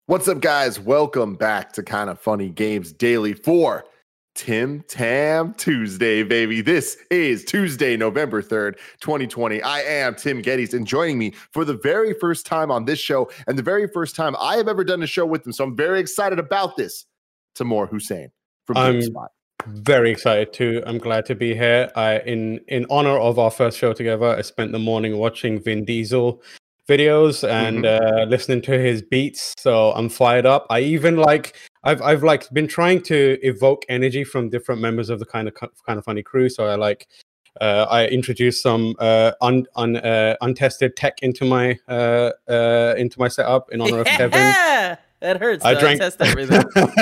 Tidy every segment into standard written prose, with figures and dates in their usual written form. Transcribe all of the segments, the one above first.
What's up, guys? Welcome back to Kind of Funny Games Daily for Tim Tam Tuesday, baby. This is Tuesday, November 3rd, 2020. I am Tim Geddes, and joining me for the very first time on this show and the very first time I have ever done a show with him, so I'm very excited about this, Tamoor Hussain from GameSpot. Very excited too. I'm glad to be here. In honor of our first show together, I spent the morning watching Vin Diesel videos and listening to his beats, so I'm fired up. I even I've been trying to evoke energy from different members of the kind of funny crew. So I introduced some untested tech into my setup in honor of Kevin. That hurts. I test everything.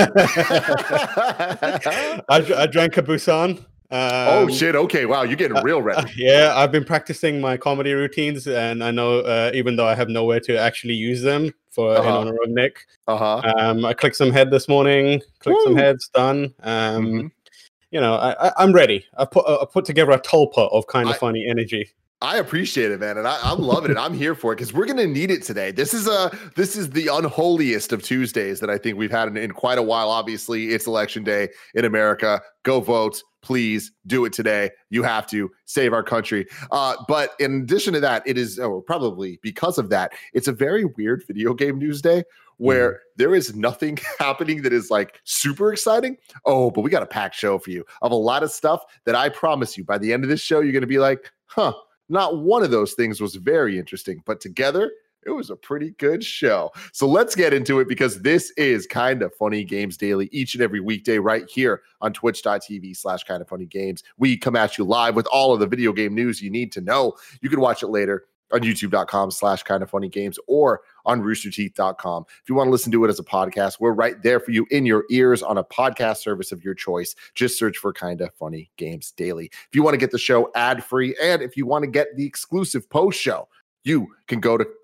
I drank a Busan. Oh shit! Okay, wow, you're getting real ready. Yeah, I've been practicing my comedy routines, and I know even though I have nowhere to actually use them in honor of Nick, I clicked some head this morning. Some heads done. You know, I'm ready. I put together a tulpa of kind of funny energy. I appreciate it, man, and I'm loving it. I'm here for it because we're gonna need it today. This is the unholiest of Tuesdays that I think we've had in quite a while. Obviously, it's election day in America. Go vote, please. Do it today. You have to save our country. But in addition to that, it is probably because of that, it's a very weird video game news day where there is nothing happening that is like super exciting. Oh, but we got a packed show for you of a lot of stuff that I promise you by the end of this show, you're gonna be like, huh. Not one of those things was very interesting, but together, it was a pretty good show. So let's get into it because this is Kind of Funny Games Daily each and every weekday right here on twitch.tv/kindoffunnygames. We come at you live with all of the video game news you need to know. You can watch it later on youtube.com/kindoffunnygames or on roosterteeth.com. If you want to listen to it as a podcast, we're right there for you in your ears on a podcast service of your choice. Just search for Kinda Funny Games Daily. If you want to get the show ad-free and if you want to get the exclusive post show, you can go to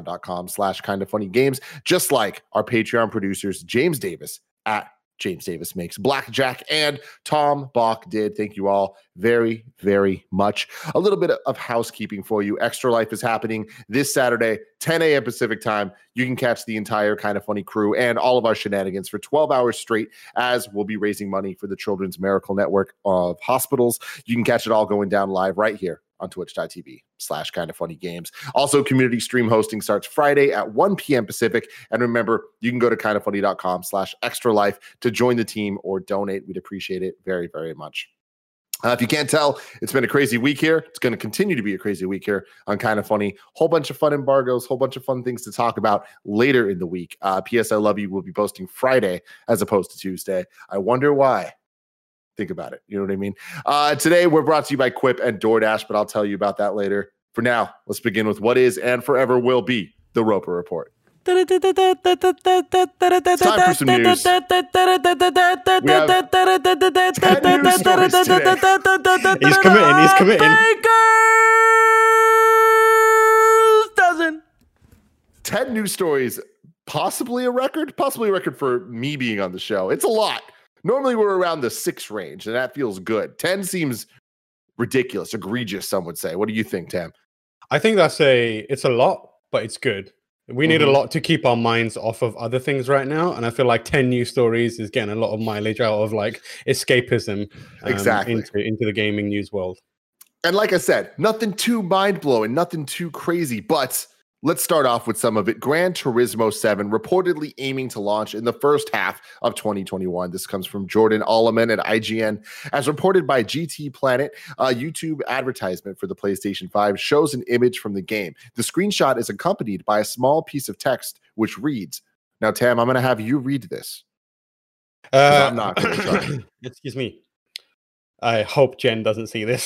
patreon.com/kindoffunnygames, just like our Patreon producers, James Davis at James Davis Makes Blackjack and Tom Bach did. Thank you all very, very much. A little bit of housekeeping for you. Extra Life is happening this Saturday, 10 a.m. Pacific time. You can catch the entire Kind of Funny crew and all of our shenanigans for 12 hours straight as we'll be raising money for the Children's Miracle Network of Hospitals. You can catch it all going down live right here on twitch.tv/kindoffunnygames. Also, community stream hosting starts Friday at 1 p.m. Pacific. And remember, you can go to kindoffunny.com/extra-life to join the team or donate. We'd appreciate it very, very much. If you can't tell, it's been a crazy week here. It's going to continue to be a crazy week here on Kind of Funny. Whole bunch of fun embargoes, whole bunch of fun things to talk about later in the week. P.S. I Love You will be posting Friday as opposed to Tuesday. I wonder why. Think about it. You know what I mean? Today, we're brought to you by Quip and DoorDash, but I'll tell you about that later. For now, let's begin with what is and forever will be the Roper Report. It's time for some news. We have 10 news stories today. He's committing. 10 news stories, possibly a record for me being on the show. It's a lot. Normally we're around the 6 range, and that feels good. 10 seems ridiculous, egregious, some would say. What do you think, Tam? I think it's a lot, but it's good. We need a lot to keep our minds off of other things right now, and I feel like 10 news stories is getting a lot of mileage out of like escapism exactly into the gaming news world. And like I said, nothing too mind-blowing, nothing too crazy, but let's start off with some of it. Gran Turismo 7 reportedly aiming to launch in the first half of 2021. This comes from Jordan Alleman at IGN. As reported by GT Planet, a YouTube advertisement for the PlayStation 5 shows an image from the game. The screenshot is accompanied by a small piece of text which reads, now, Tam, I'm going to have you read this. I'm not going to try. Excuse me. I hope Jen doesn't see this.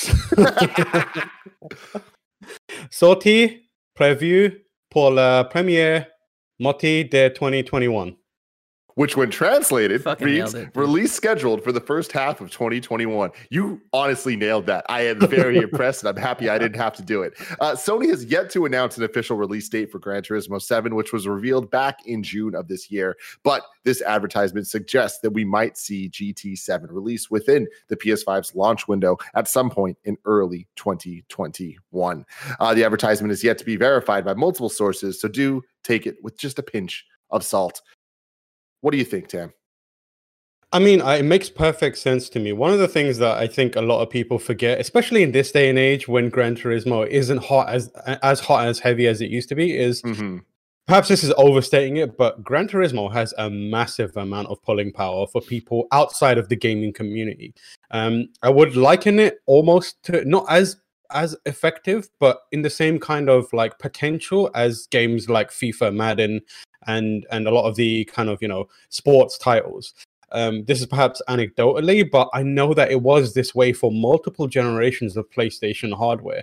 Sortie preview pour la première moitié de 2021. Which, when translated, reads release scheduled for the first half of 2021. You honestly nailed that. I am very impressed, and I'm happy I didn't have to do it. Sony has yet to announce an official release date for Gran Turismo 7, which was revealed back in June of this year. But this advertisement suggests that we might see GT7 release within the PS5's launch window at some point in early 2021. The advertisement is yet to be verified by multiple sources, so do take it with just a pinch of salt. What do you think, Tam? I mean, it makes perfect sense to me. One of the things that I think a lot of people forget, especially in this day and age when Gran Turismo isn't hot as heavy as it used to be, is perhaps this is overstating it, but Gran Turismo has a massive amount of pulling power for people outside of the gaming community. I would liken it almost to not as effective, but in the same kind of like potential as games like FIFA, Madden, and a lot of the kind of, sports titles. This is perhaps anecdotally, but I know that it was this way for multiple generations of PlayStation hardware.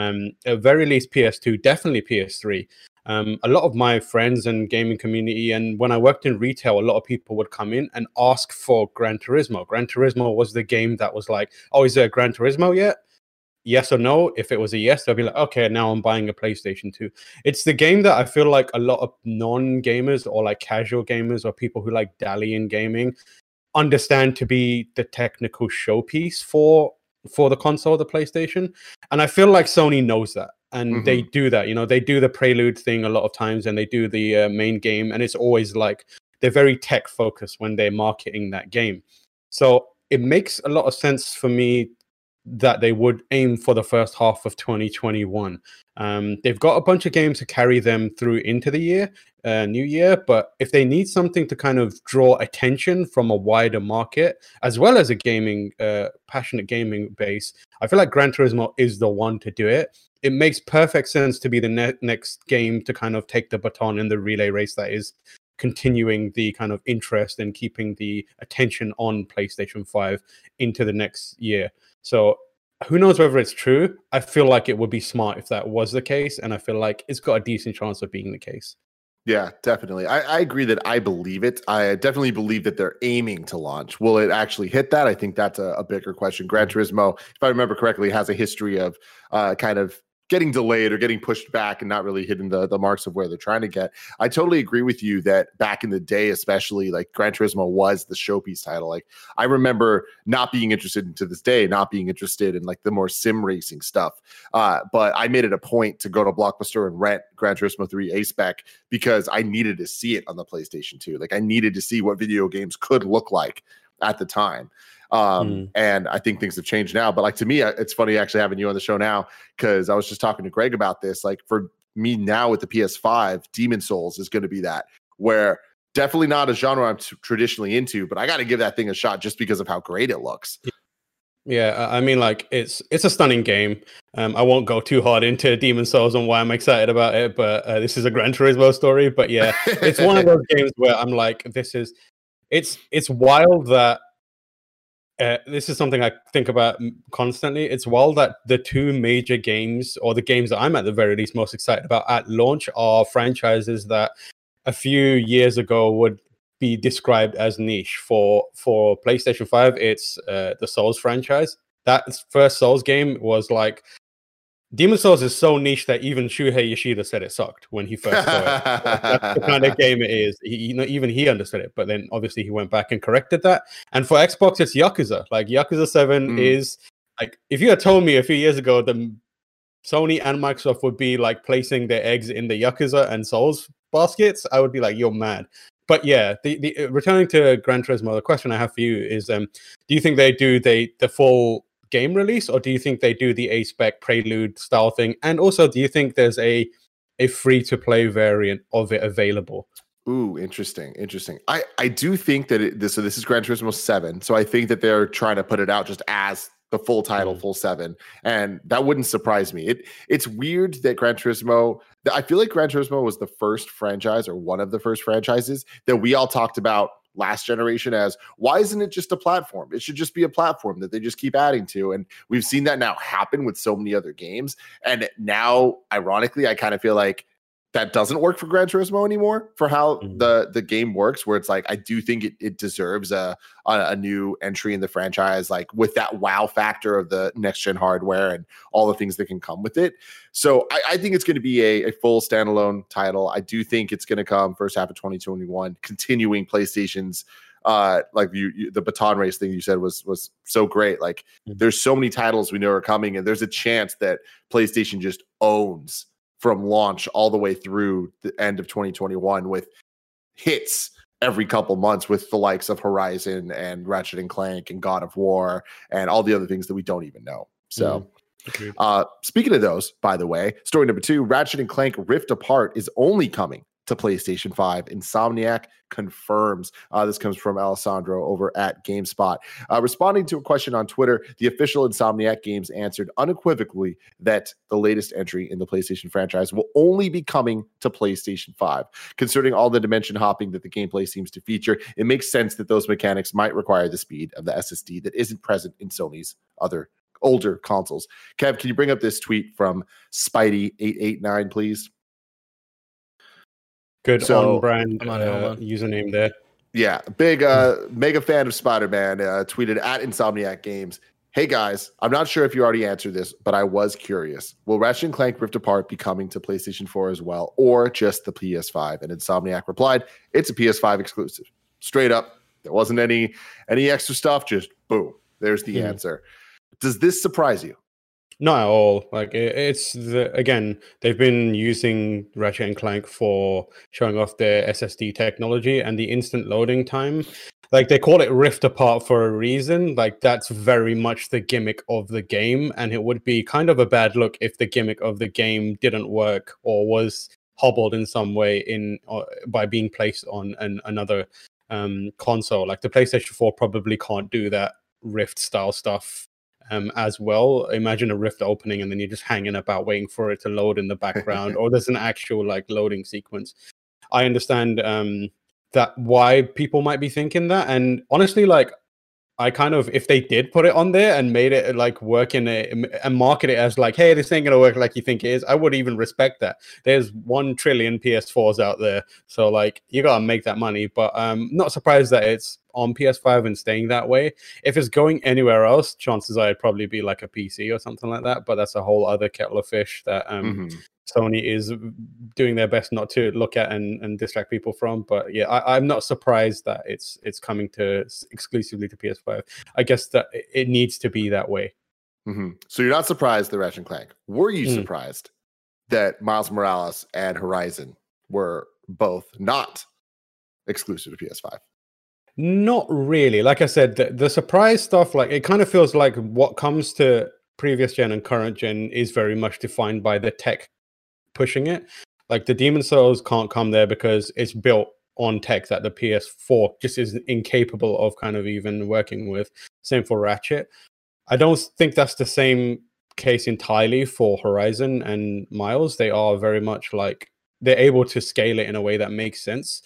At very least PS2, definitely PS3. A lot of my friends and gaming community, and when I worked in retail, a lot of people would come in and ask for Gran Turismo. Gran Turismo was the game that was like, oh, is there a Gran Turismo yet? Yes or no. If it was a yes, they'll be like, okay, now I'm buying a PlayStation 2. It's the game that I feel like a lot of non-gamers or like casual gamers or people who like dally in gaming understand to be the technical showpiece for the console, the PlayStation. And I feel like Sony knows that. And they do that. They do the prelude thing a lot of times, and they do the main game. And it's always like they're very tech focused when they're marketing that game. So it makes a lot of sense for me that they would aim for the first half of 2021. They've got a bunch of games to carry them through into the new year, but if they need something to kind of draw attention from a wider market, as well as a passionate gaming base, I feel like Gran Turismo is the one to do it. It makes perfect sense to be the next game to kind of take the baton in the relay race that is continuing the kind of interest and keeping the attention on PlayStation 5 into the next year. So who knows whether it's true? I feel like it would be smart if that was the case, and I feel like it's got a decent chance of being the case. Yeah, definitely. I agree that I believe it. I definitely believe that they're aiming to launch. Will it actually hit that? I think that's a bigger question. Gran Turismo, if I remember correctly, has a history of kind of getting delayed or getting pushed back and not really hitting the marks of where they're trying to get. I totally agree with you that back in the day, especially, like Gran Turismo was the showpiece title. Like I remember not being interested to this day, not being interested in like the more sim racing stuff. But I made it a point to go to Blockbuster and rent Gran Turismo 3 A-Spec because I needed to see it on the PlayStation 2. Like I needed to see what video games could look like at the time. And I think things have changed now, but like to me, it's funny actually having you on the show now, because I was just talking to Greg about this. Like for me now with the PS5, Demon's Souls is going to be that, where definitely not a genre I'm traditionally into, but I got to give that thing a shot just because of how great it looks. Yeah, I mean, like it's a stunning game. I won't go too hard into Demon's Souls and why I'm excited about it, but this is a Gran Turismo story. But yeah, it's one of those games where I'm like, it's wild that. This is something I think about constantly. It's wild that the two major games, or the games that I'm at the very least most excited about at launch, are franchises that a few years ago would be described as niche. For PlayStation 5, it's the Souls franchise. That first Souls game was like, Demon's Souls is so niche that even Shuhei Yoshida said it sucked when he first saw it. That's the kind of game it is. Even he understood it, but then obviously he went back and corrected that. And for Xbox, it's Yakuza. Like Yakuza 7 is like, if you had told me a few years ago the Sony and Microsoft would be like placing their eggs in the Yakuza and Souls baskets, I would be like, you're mad. But yeah, the returning to Gran Turismo, the question I have for you is, do you think they do the full game release, or do you think they do the A-Spec prelude style thing? And also, do you think there's a free-to-play variant of it available? Ooh, interesting. I do think that this is Gran Turismo 7, so I think that they're trying to put it out just as the full title, full 7, and that wouldn't surprise me. It's weird that Gran Turismo, I feel like Gran Turismo was the first franchise, or one of the first franchises, that we all talked about last generation as, why isn't it just a platform? It should just be a platform that they just keep adding to. And we've seen that now happen with so many other games. And now, ironically, I kind of feel like that doesn't work for Gran Turismo anymore, for how the game works, where it's like, I do think it deserves a new entry in the franchise, like with that wow factor of the next gen hardware and all the things that can come with it. So I think it's going to be a full standalone title. I do think it's going to come first half of 2021, continuing PlayStation's like the baton race thing you said was so great. Like there's so many titles we know are coming, and there's a chance that PlayStation just owns from launch all the way through the end of 2021 with hits every couple months with the likes of Horizon and Ratchet and Clank and God of War and all the other things that we don't even know. So speaking of those, by the way, story number 2, Ratchet and Clank Rift Apart is only coming to PlayStation 5. Insomniac confirms. This comes from Alessandro over at GameSpot. Responding to a question on Twitter, the official Insomniac Games answered unequivocally that the latest entry in the PlayStation franchise will only be coming to PlayStation 5. Considering all the dimension hopping that the gameplay seems to feature, it makes sense that those mechanics might require the speed of the SSD that isn't present in Sony's other older consoles. Kev, can you bring up this tweet from Spidey889, please? Good on-brand username there. Yeah, big mega fan of Spider-Man, tweeted at Insomniac Games. Hey guys, I'm not sure if you already answered this, but I was curious. Will Ratchet & Clank Rift Apart be coming to PlayStation 4 as well, or just the PS5? And Insomniac replied, it's a PS5 exclusive. Straight up, there wasn't any extra stuff, just boom, there's the answer. Does this surprise you? Not at all. Like again, they've been using Ratchet and Clank for showing off their SSD technology and the instant loading time. Like they call it Rift Apart for a reason. Like that's very much the gimmick of the game, and it would be kind of a bad look if the gimmick of the game didn't work or was hobbled in some way by being placed on another console. Like the PlayStation 4 probably can't do that Rift style stuff as well. Imagine a Rift opening and then you're just hanging about waiting for it to load in the background, or there's an actual like loading sequence. I understand that why people might be thinking that, and honestly, like I kind of, if they did put it on there and made it like work in it and market it as like, hey, this ain't gonna work like you think it is, I would even respect that. There's 1 trillion PS4s out there, so like you gotta make that money. But not surprised that it's on PS5 and staying that way. If it's going anywhere else, chances are it'd probably be like a PC or something like that. But that's a whole other kettle of fish that Sony is doing their best not to look at and distract people from. But yeah, I'm not surprised that it's coming to exclusively to PS5. I guess that it needs to be that way. So you're not surprised that Ratchet & Clank. Were you surprised that Miles Morales and Horizon were both not exclusive to PS5? Not really. Like I said, the surprise stuff, like it kind of feels like what comes to previous gen and current gen is very much defined by the tech pushing it. Like the Demon's Souls can't come there because it's built on tech that the PS4 just is incapable of kind of even working with. Same for Ratchet. I don't think that's the same case entirely for Horizon and Miles. They are very much like they're able to scale it in a way that makes sense.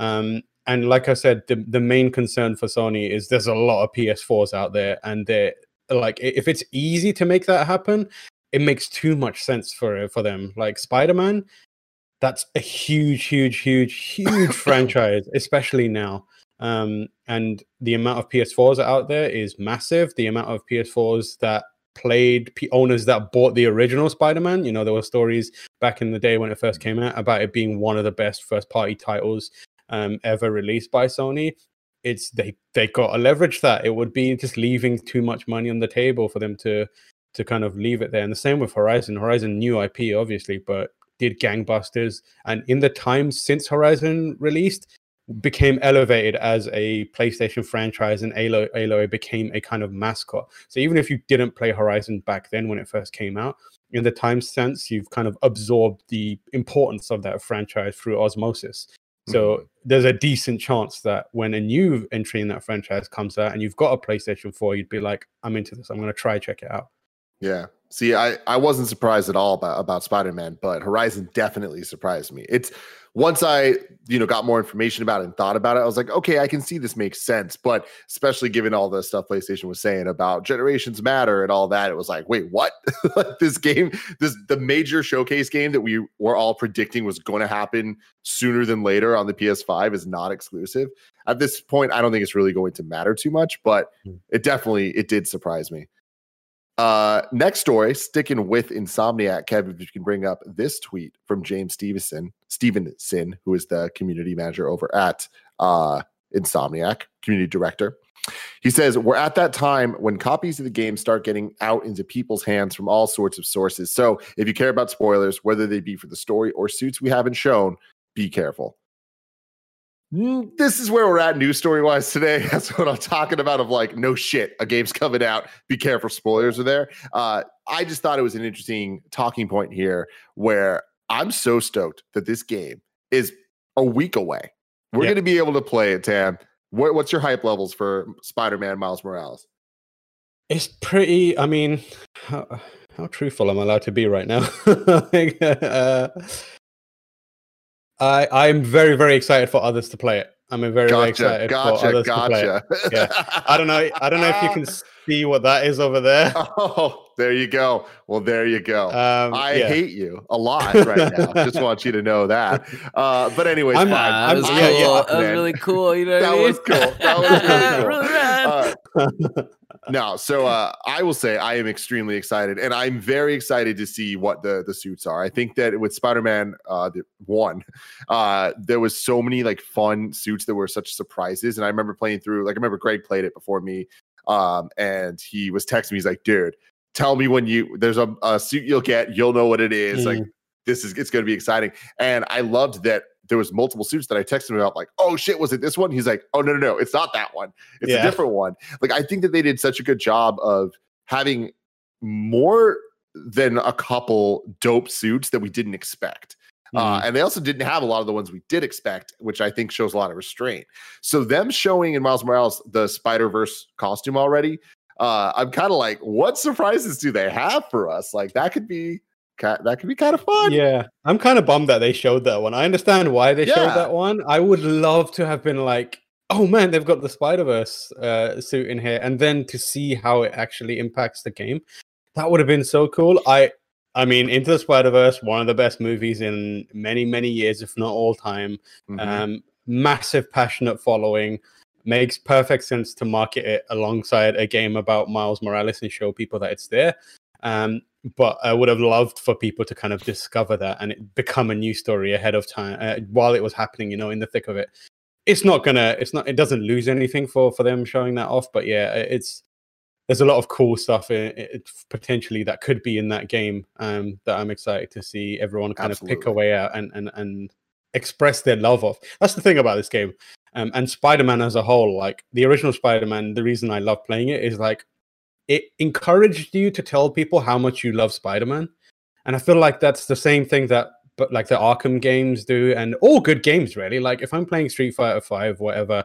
And like I said, the main concern for Sony is there's a lot of PS4s out there, and they're like, if it's easy to make that happen, it makes too much sense for them. Like Spider-Man, that's a huge franchise, especially now. And the amount of PS4s out there is massive. The amount of PS4s that played owners that bought the original Spider-Man, you know, there were stories back in the day when it first came out about it being one of the best first-party titles ever released by Sony. It's they got to leverage that. It would be just leaving too much money on the table for them to kind of leave it there. And the same with Horizon. Horizon, new IP, obviously, but did gangbusters. And in the time since Horizon released, became elevated as a PlayStation franchise, and Aloy became a kind of mascot. So even if you didn't play Horizon back then when it first came out, in the time since, you've kind of absorbed the importance of that franchise through osmosis. So there's a decent chance that when a new entry in that franchise comes out and you've got a PlayStation 4, you'd be like, I'm into this. I'm going to check it out. Yeah. See, I wasn't surprised at all about Spider-Man, but Horizon definitely surprised me. It's once I, got more information about it and thought about it, I was like, okay, I can see this makes sense. But especially given all the stuff PlayStation was saying about generations matter and all that, it was like, wait, what? This game, the major showcase game that we were all predicting was going to happen sooner than later on the PS5 is not exclusive. At this point, I don't think it's really going to matter too much, but it did surprise me. Next story, sticking with Insomniac, Kevin, if you can bring up this tweet from James Stevenson, who is the community manager over at Insomniac, community director. He says, we're at that time when copies of the game start getting out into people's hands from all sorts of sources. So if you care about spoilers, whether they be for the story or suits we haven't shown, be careful. This is where we're at news story wise today. That's what I'm talking about. Of like, no shit, a game's coming out. Be careful, spoilers are there. I just thought it was an interesting talking point here where I'm so stoked that this game is a week away. We're going to be able to play it, Tam. What's your hype levels for Spider-Man Miles Morales? It's pretty, I mean, how truthful am I allowed to be right now? I'm very, very excited for others to play it. I'm very, very excited for others to play it. Yeah. I don't know if you can see what that is over there. Oh, there you go. Well, there you go. I hate you a lot right now. Just want you to know that. But anyways, that was cool. That was really cool. You know what I mean? Was cool. That was really cool. No, so I will say I am extremely excited, and I'm very excited to see what the suits are. I think that with Spider-Man 1, there was so many like fun suits that were such surprises, and I remember playing through. Like I remember Greg played it before me, and he was texting me. He's like, "Dude, tell me when there's a suit you'll get. You'll know what it is. Like it's going to be exciting." And I loved that. There was multiple suits that I texted him about, like, oh shit, was it this one? He's like, oh no, it's not that one. It's a different one. Like, I think that they did such a good job of having more than a couple dope suits that we didn't expect. And they also didn't have a lot of the ones we did expect, which I think shows a lot of restraint. So them showing in Miles Morales the Spider-Verse costume already, I'm kind of like, what surprises do they have for us? Like that could be kind of fun. Yeah, I'm kind of bummed that they showed that one. I understand why they showed that one. I would love to have been like, oh man, they've got the Spider-Verse suit in here, and then to see how it actually impacts the game. That would have been so cool. I mean, Into the Spider-Verse, one of the best movies in many, many years, if not all time. Massive, passionate following. Makes perfect sense to market it alongside a game about Miles Morales and show people that it's there. But I would have loved for people to kind of discover that and it become a new story ahead of time while it was happening, you know, in the thick of it. It doesn't lose anything for them showing that off. But yeah, there's a lot of cool stuff potentially that could be in that game that I'm excited to see everyone kind of pick away at and express their love of. That's the thing about this game. And Spider-Man as a whole, like the original Spider-Man, the reason I love playing it is like, it encouraged you to tell people how much you love Spider-Man. And I feel like that's the same thing that but like the Arkham games do, and all good games really. Like if I'm playing Street Fighter 5, whatever,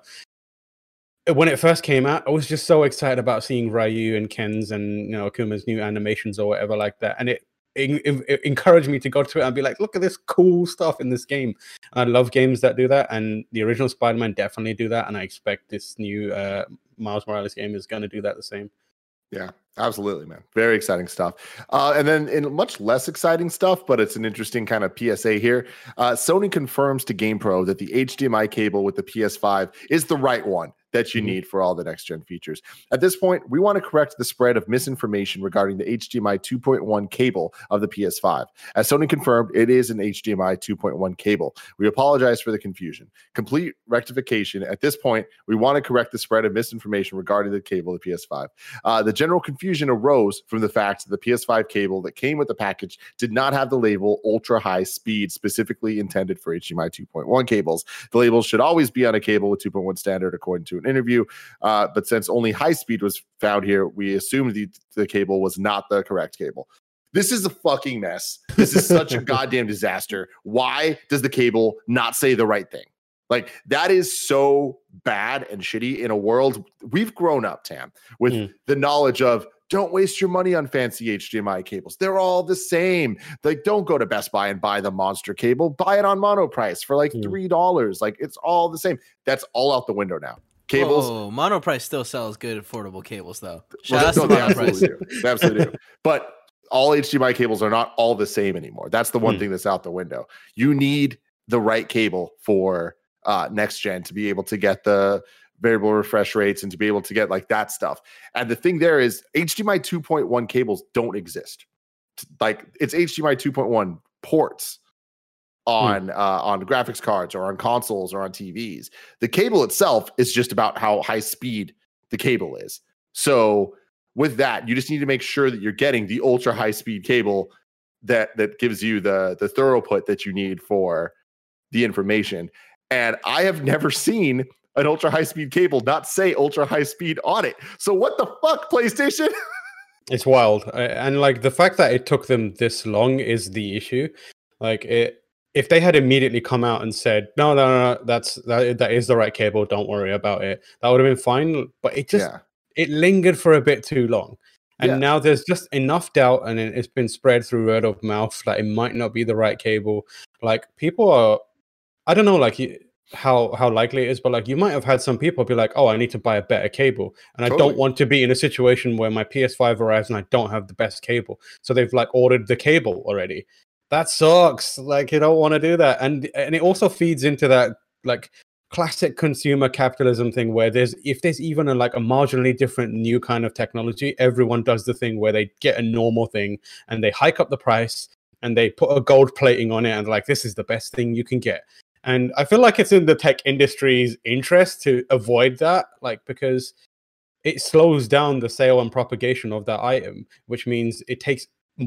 when it first came out, I was just so excited about seeing Ryu and Ken's and, you know, Akuma's new animations or whatever like that. And it encouraged me to go to it and be like, look at this cool stuff in this game. I love games that do that, and the original Spider-Man definitely do that, and I expect this new Miles Morales game is going to do that the same. Yeah, absolutely, man. Very exciting stuff. And then in much less exciting stuff, but it's an interesting kind of PSA here. Sony confirms to GamePro that the HDMI cable with the PS5 is the right one that you need for all the next-gen features. At this point, we want to correct the spread of misinformation regarding the HDMI 2.1 cable of the PS5. As Sony confirmed, it is an HDMI 2.1 cable. We apologize for the confusion. Complete rectification. At this point, we want to correct the spread of misinformation regarding the cable of the PS5. The general confusion arose from the fact that the PS5 cable that came with the package did not have the label ultra-high speed specifically intended for HDMI 2.1 cables. The label should always be on a cable with 2.1 standard, according to an interview, but since only high speed was found here, we assumed the cable was not the correct cable. This is a fucking mess. This is such a goddamn disaster. Why does the cable not say the right thing? Like, that is so bad and shitty in a world. We've grown up, Tam, with the knowledge of don't waste your money on fancy HDMI cables. They're all the same. Like, don't go to Best Buy and buy the monster cable. Buy it on Monoprice for like $3. Like, it's all the same. That's all out the window now. Cables. Oh, Monoprice still sells good affordable cables, though. Shout out to Monoprice. They absolutely do. But all HDMI cables are not all the same anymore. That's the one thing that's out the window. You need the right cable for next gen to be able to get the variable refresh rates and to be able to get like that stuff. And the thing there is HDMI 2.1 cables don't exist. Like, it's HDMI 2.1 ports on graphics cards or on consoles or on TVs. The cable itself is just about how high speed the cable is. So with that, you just need to make sure that you're getting the ultra high speed cable that gives you the throughput that you need for the information. And I have never seen an ultra high speed cable not say ultra high speed on it. So what the fuck, PlayStation? It's wild. And like the fact that it took them this long is the issue. Like if they had immediately come out and said, no, that is the right cable, don't worry about it, that would have been fine. But it lingered for a bit too long. And now there's just enough doubt, and it's been spread through word of mouth that it might not be the right cable. Like people are, I don't know, like how likely it is, but like you might have had some people be like, oh, I need to buy a better cable, and I don't want to be in a situation where my PS5 arrives and I don't have the best cable. So they've like ordered the cable already. That sucks. Like you don't want to do that, and it also feeds into that like classic consumer capitalism thing where if there's even a marginally different new kind of technology, everyone does the thing where they get a normal thing and they hike up the price and they put a gold plating on it and like, this is the best thing you can get. And I feel like it's in the tech industry's interest to avoid that, like, because it slows down the sale and propagation of that item, which means it takes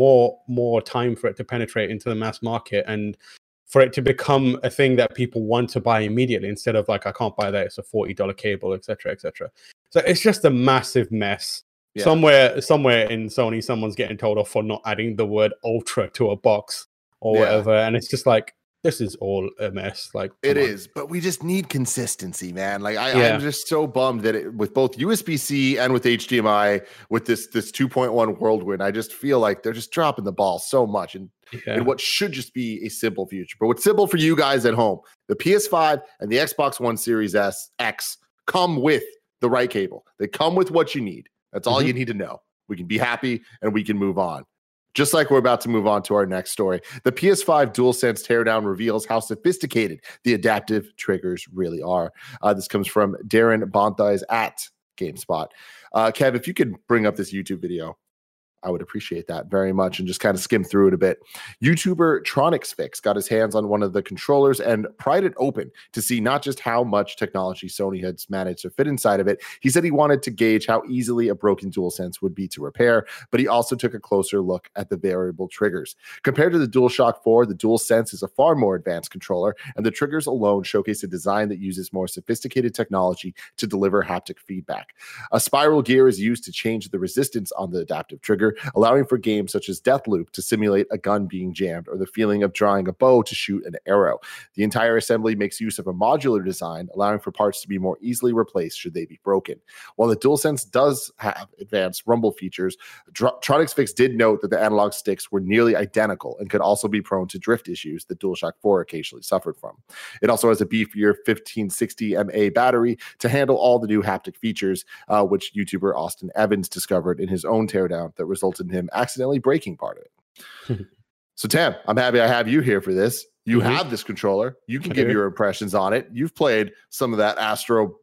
more time for it to penetrate into the mass market and for it to become a thing that people want to buy immediately instead of like, I can't buy that, it's a $40 cable, etc., etc. So it's just a massive mess. Yeah. Somewhere in Sony, someone's getting told off for not adding the word ultra to a box or whatever, and it's just like, this is all a mess. Like it is, but we just need consistency, man. Like I'm just so bummed that with both USB-C and with HDMI, with this 2.1 Whirlwind, I just feel like they're just dropping the ball so much in what should just be a simple future. But what's simple for you guys at home, the PS5 and the Xbox One Series X come with the right cable. They come with what you need. That's all you need to know. We can be happy and we can move on. Just like we're about to move on to our next story, the PS5 DualSense teardown reveals how sophisticated the adaptive triggers really are. This comes from Darren Bonthais at GameSpot. Kev, if you could bring up this YouTube video, I would appreciate that very much and just kind of skim through it a bit. YouTuber TronixFix got his hands on one of the controllers and pried it open to see not just how much technology Sony has managed to fit inside of it. He said he wanted to gauge how easily a broken DualSense would be to repair, but he also took a closer look at the variable triggers. Compared to the DualShock 4, the DualSense is a far more advanced controller, and the triggers alone showcase a design that uses more sophisticated technology to deliver haptic feedback. A spiral gear is used to change the resistance on the adaptive trigger, allowing for games such as Deathloop to simulate a gun being jammed or the feeling of drawing a bow to shoot an arrow. The entire assembly makes use of a modular design, allowing for parts to be more easily replaced should they be broken. While the DualSense does have advanced rumble features, TronixFix did note that the analog sticks were nearly identical and could also be prone to drift issues that DualShock 4 occasionally suffered from. It also has a beefier 1560 mAh battery to handle all the new haptic features, which YouTuber Austin Evans discovered in his own teardown that resulted in him accidentally breaking part of it. So Tam, I'm happy I have you here for this. You have this controller. You can give your impressions on it. You've played some of that Astro's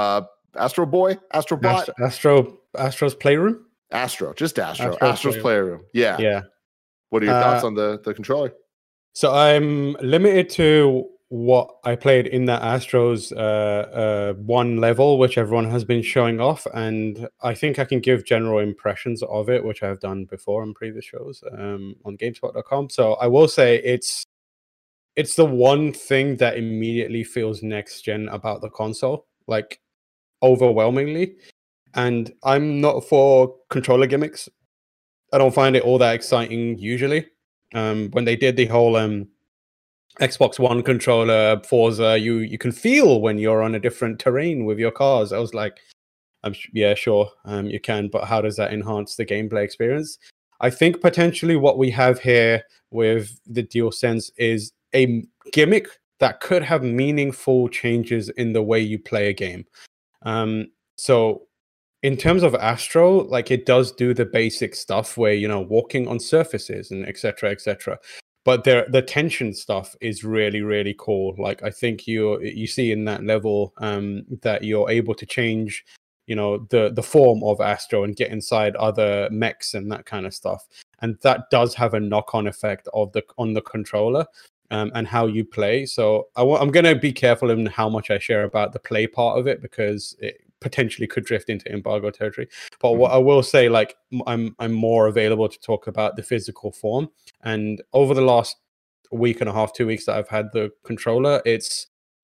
Playroom? Astro's Playroom. Yeah. What are your thoughts on the controller? So I'm limited to what I played in that Astro's one level, which everyone has been showing off, and I think I can give general impressions of it, which I've done before on previous shows on GameSpot.com. So I will say it's the one thing that immediately feels next gen about the console, like overwhelmingly. And I'm not for controller gimmicks. I don't find it all that exciting usually. When they did the whole Xbox One controller Forza, you can feel when you're on a different terrain with your cars. I was like, sure, you can, but how does that enhance the gameplay experience? I think potentially what we have here with the DualSense is a gimmick that could have meaningful changes in the way you play a game. So in terms of Astro, like it does do the basic stuff where, walking on surfaces and etc. But the tension stuff is really, really cool. Like I think you see in that level that you're able to change, the form of Astro and get inside other mechs and that kind of stuff. And that does have a knock-on effect on the controller and how you play. So I'm going to be careful in how much I share about the play part of it, because it potentially could drift into embargo territory. But what I will say, like I'm more available to talk about the physical form. And over the last week and a half, 2 weeks that I've had the controller,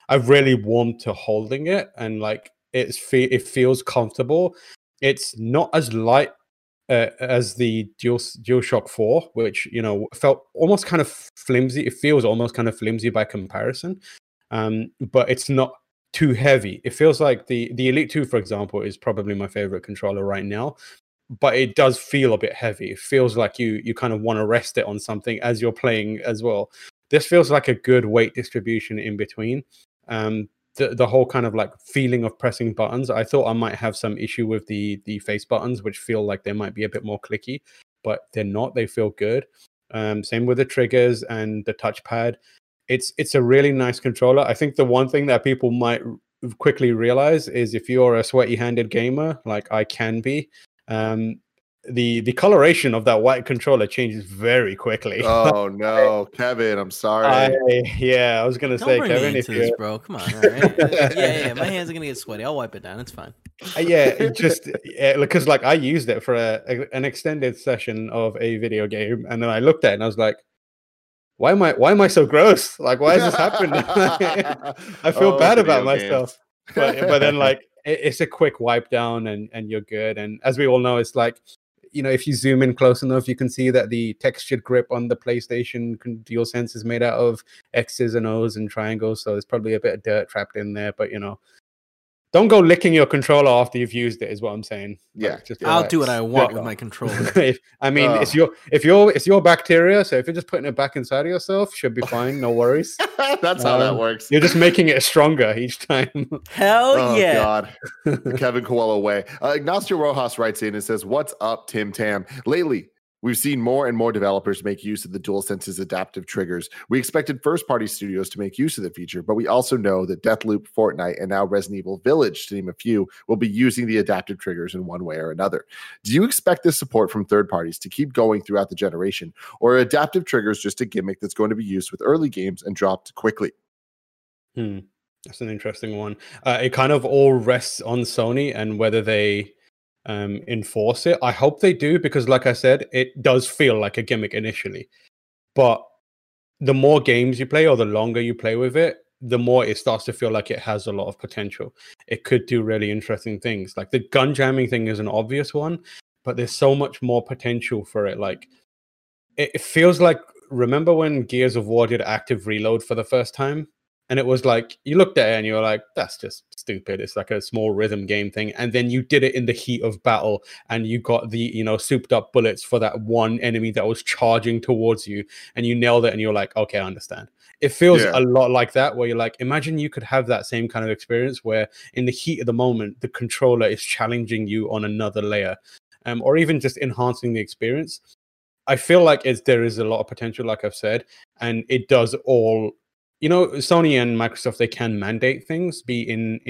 I've really warmed to holding it, and like it feels comfortable. It's not as light as the DualShock 4, which felt almost kind of flimsy. It feels almost kind of flimsy by comparison, but it's not too heavy. It feels like the Elite 2, for example, is probably my favorite controller right now, but it does feel a bit heavy. It feels like you kind of want to rest it on something as you're playing as well. This feels like a good weight distribution in between. The whole kind of like feeling of pressing buttons, I thought I might have some issue with the face buttons, which feel like they might be a bit more clicky, but they're not. They feel good. Same with the triggers and the touchpad. It's a really nice controller. I think the one thing that people might quickly realize is if you're a sweaty-handed gamer, like I can be, the coloration of that white controller changes very quickly. Oh no, Kevin, I'm sorry. I was gonna say, Kevin, if this, bro, come on, all right? yeah, my hands are gonna get sweaty. I'll wipe it down. It's fine. Because like I used it for an extended session of a video game, and then I looked at it and I was like, why am I so gross? Like, why is this happening? I feel bad about myself. But then like it's a quick wipe down and you're good. And as we all know, it's like, if you zoom in close enough, you can see that the textured grip on the PlayStation DualSense is made out of X's and O's and triangles. So there's probably a bit of dirt trapped in there, but don't go licking your controller after you've used it, is what I'm saying. Yeah, I'll do what I want with my controller. It's your bacteria, so if you're just putting it back inside of yourself, should be fine. No worries. That's how that works. You're just making it stronger each time. Hell yeah! God, the Kevin Coelho way. Ignacio Rojas writes in and says, "What's up, Tim Tam? Lately, we've seen more and more developers make use of the DualSense's adaptive triggers. We expected first-party studios to make use of the feature, but we also know that Deathloop, Fortnite, and now Resident Evil Village, to name a few, will be using the adaptive triggers in one way or another. Do you expect this support from third parties to keep going throughout the generation, or are adaptive triggers just a gimmick that's going to be used with early games and dropped quickly?" That's an interesting one. It kind of all rests on Sony and whether they enforce it. I hope they do, because like I said, it does feel like a gimmick initially, but the more games you play or the longer you play with it, the more it starts to feel like it has a lot of potential. It could do really interesting things. Like the gun jamming thing is an obvious one, but there's so much more potential for it. Like it feels like, remember when Gears of War did active reload for the first time? And it was like, you looked at it and you were like, that's just stupid. It's like a small rhythm game thing. And then you did it in the heat of battle and you got the, souped up bullets for that one enemy that was charging towards you and you nailed it and you're like, okay, I understand. It feels a lot like that, where you're like, imagine you could have that same kind of experience where in the heat of the moment, the controller is challenging you on another layer, or even just enhancing the experience. I feel like there is a lot of potential, like I've said, and it does all. Sony and Microsoft, they can mandate things be in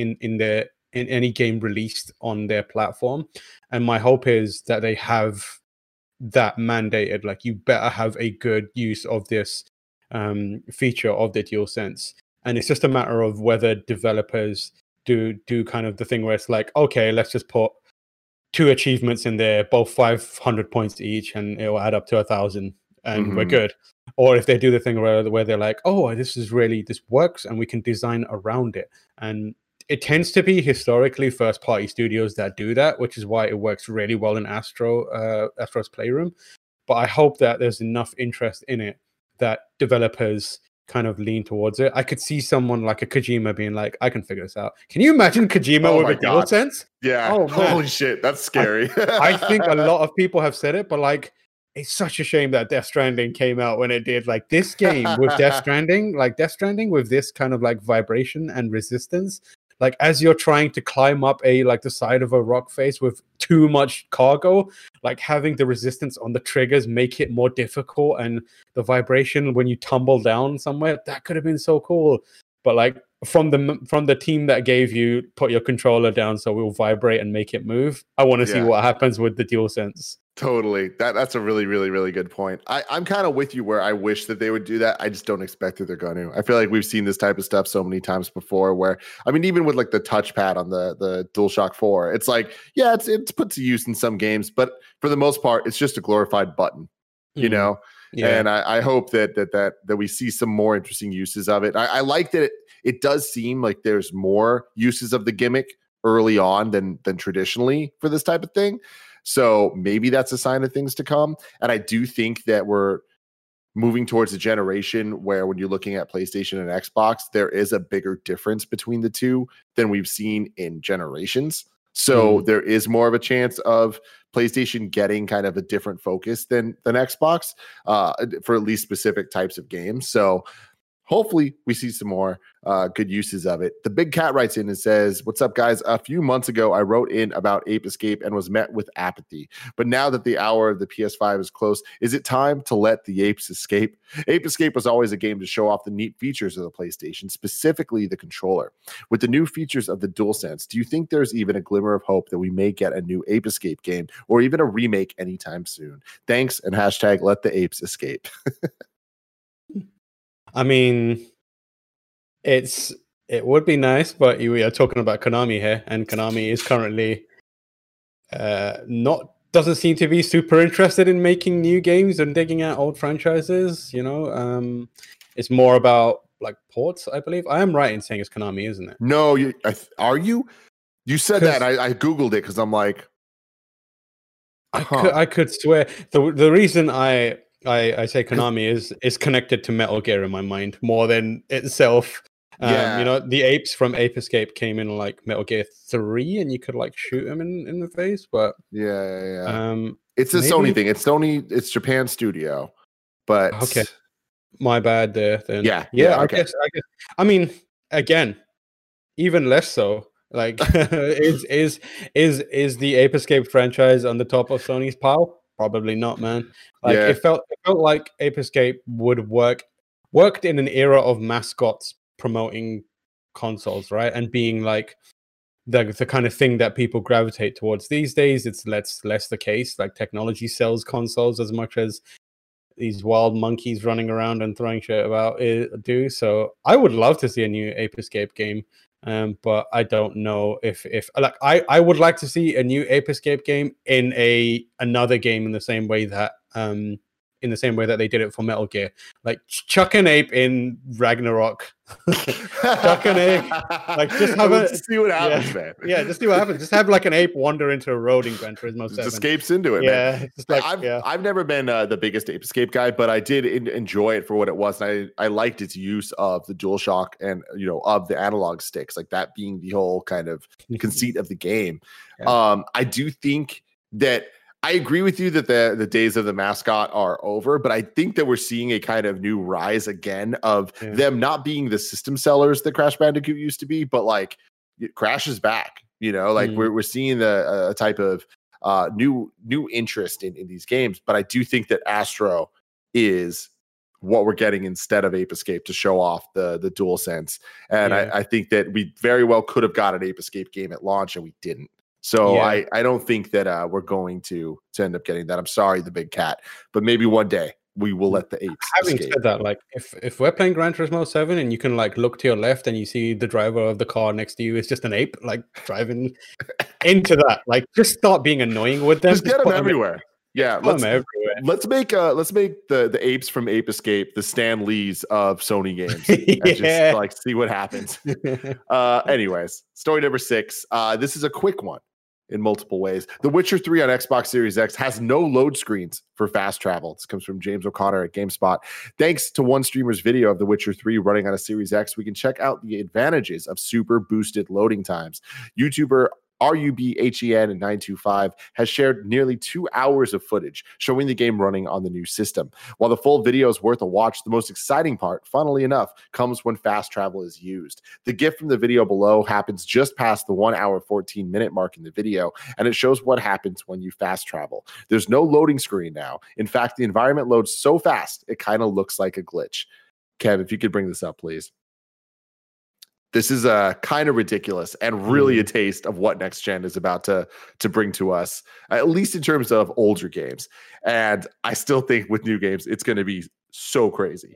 any game released on their platform, and my hope is that they have that mandated. Like, you better have a good use of this feature of the DualSense, and it's just a matter of whether developers do kind of the thing where it's like, okay, let's just put 2 achievements in there, both 500 points each, and it will add up to 1,000. And we're good. Or if they do the thing where they're like, oh, this works and we can design around it. And it tends to be historically first-party studios that do that, which is why it works really well in Astro's Playroom. But I hope that there's enough interest in it that developers kind of lean towards it. I could see someone like a Kojima being like, I can figure this out. Can you imagine Kojima with a DualSense? Yeah. Oh, holy shit. That's scary. I think a lot of people have said it, but like, it's such a shame that Death Stranding came out when it did. Like, this game with Death Stranding with this kind of like vibration and resistance, like as you're trying to climb up the side of a rock face with too much cargo, like having the resistance on the triggers make it more difficult, and the vibration when you tumble down somewhere, that could have been so cool. But like from the team that gave you put your controller down so we'll vibrate and make it move, I want to see what happens with the DualSense. Totally. That's a really, really, really good point. I'm kind of with you where I wish that they would do that. I just don't expect that they're going to. I feel like we've seen this type of stuff so many times before where, I mean, even with like the touchpad on the DualShock 4, it's like, yeah, it's put to use in some games, but for the most part, it's just a glorified button, you know? Yeah. And I hope that we see some more interesting uses of it. I like that it does seem like there's more uses of the gimmick early on than traditionally for this type of thing. So maybe that's a sign of things to come. And I do think that we're moving towards a generation where when you're looking at PlayStation and Xbox, there is a bigger difference between the two than we've seen in generations. So there is more of a chance of PlayStation getting kind of a different focus than Xbox for at least specific types of games. So hopefully we see some more good uses of it. The Big Cat writes in and says, "What's up, guys? A few months ago, I wrote in about Ape Escape and was met with apathy. But now that the hour of the PS5 is close, is it time to let the apes escape? Ape Escape was always a game to show off the neat features of the PlayStation, specifically the controller. With the new features of the DualSense, do you think there's even a glimmer of hope that we may get a new Ape Escape game or even a remake anytime soon? Thanks, and hashtag let the apes escape." I mean, it would be nice, but we are talking about Konami here, and Konami is currently doesn't seem to be super interested in making new games and digging out old franchises. It's more about like ports, I believe. I am right in saying it's Konami, isn't it? No, are you? You said that. I googled it because I'm like, I could swear the reason I say Konami is connected to Metal Gear in my mind more than itself. The apes from Ape Escape came in like Metal Gear 3, and you could like shoot them in the face. But it's a Sony thing. It's Japan Studio. But okay, my bad there. Then yeah. I guess. I mean, again, even less so. Like, is the Ape Escape franchise on the top of Sony's pile? Probably not, man. Like it felt like Ape Escape would worked in an era of mascots promoting consoles, right? And being like the kind of thing that people gravitate towards these days. It's less the case. Like technology sells consoles as much as these wild monkeys running around and throwing shit about do. So I would love to see a new Ape Escape game. But I don't know if like I would like to see a new Ape Escape game in another game in the same way that they did it for Metal Gear. Like chuck an ape in Ragnarok. Chuck an ape. Like just have see what happens, man. Yeah, just see what happens. Just have like an ape wander into a road in Gran Turismo 7. Just escapes into it, man. Just like, I've never been the biggest Ape Escape guy, but I did enjoy it for what it was. And I liked its use of the DualShock and of the analog sticks, like that being the whole kind of conceit of the game. Yeah. I do think that I agree with you that the days of the mascot are over, but I think that we're seeing a kind of new rise again of them not being the system sellers that Crash Bandicoot used to be, but like Crash is back. Like we're seeing a type of new interest in these games. But I do think that Astro is what we're getting instead of Ape Escape to show off the DualSense. And I think that we very well could have got an Ape Escape game at launch, and we didn't. So I don't think that we're going to end up getting that. I'm sorry, the Big Cat, but maybe one day we will let the apes Having said that, like if we're playing Gran Turismo 7 and you can like look to your left and you see the driver of the car next to you is just an ape like driving into that, like just start being annoying with them. Just get them everywhere. Yeah, let's make the apes from Ape Escape the Stan Lees of Sony games. And just like see what happens. Anyways, story number 6. This is a quick one in multiple ways. The Witcher 3 on Xbox Series X has no load screens for fast travel. This comes from James O'Connor at GameSpot. Thanks to one streamer's video of The Witcher 3 running on a Series X, we can check out the advantages of super boosted loading times. YouTuber RUBHEN925 has shared nearly 2 hours of footage showing the game running on the new system. While the full video is worth a watch, the most exciting part, funnily enough, comes when fast travel is used. The GIF from the video below happens just past the 1 hour 14 minute mark in the video, and it shows what happens when you fast travel. There's no loading screen now. In fact, the environment loads so fast, it kind of looks like a glitch. Kev, if you could bring this up, please. This is kind of ridiculous and really a taste of what next gen is about to bring to us, at least in terms of older games. And I still think with new games, it's going to be so crazy.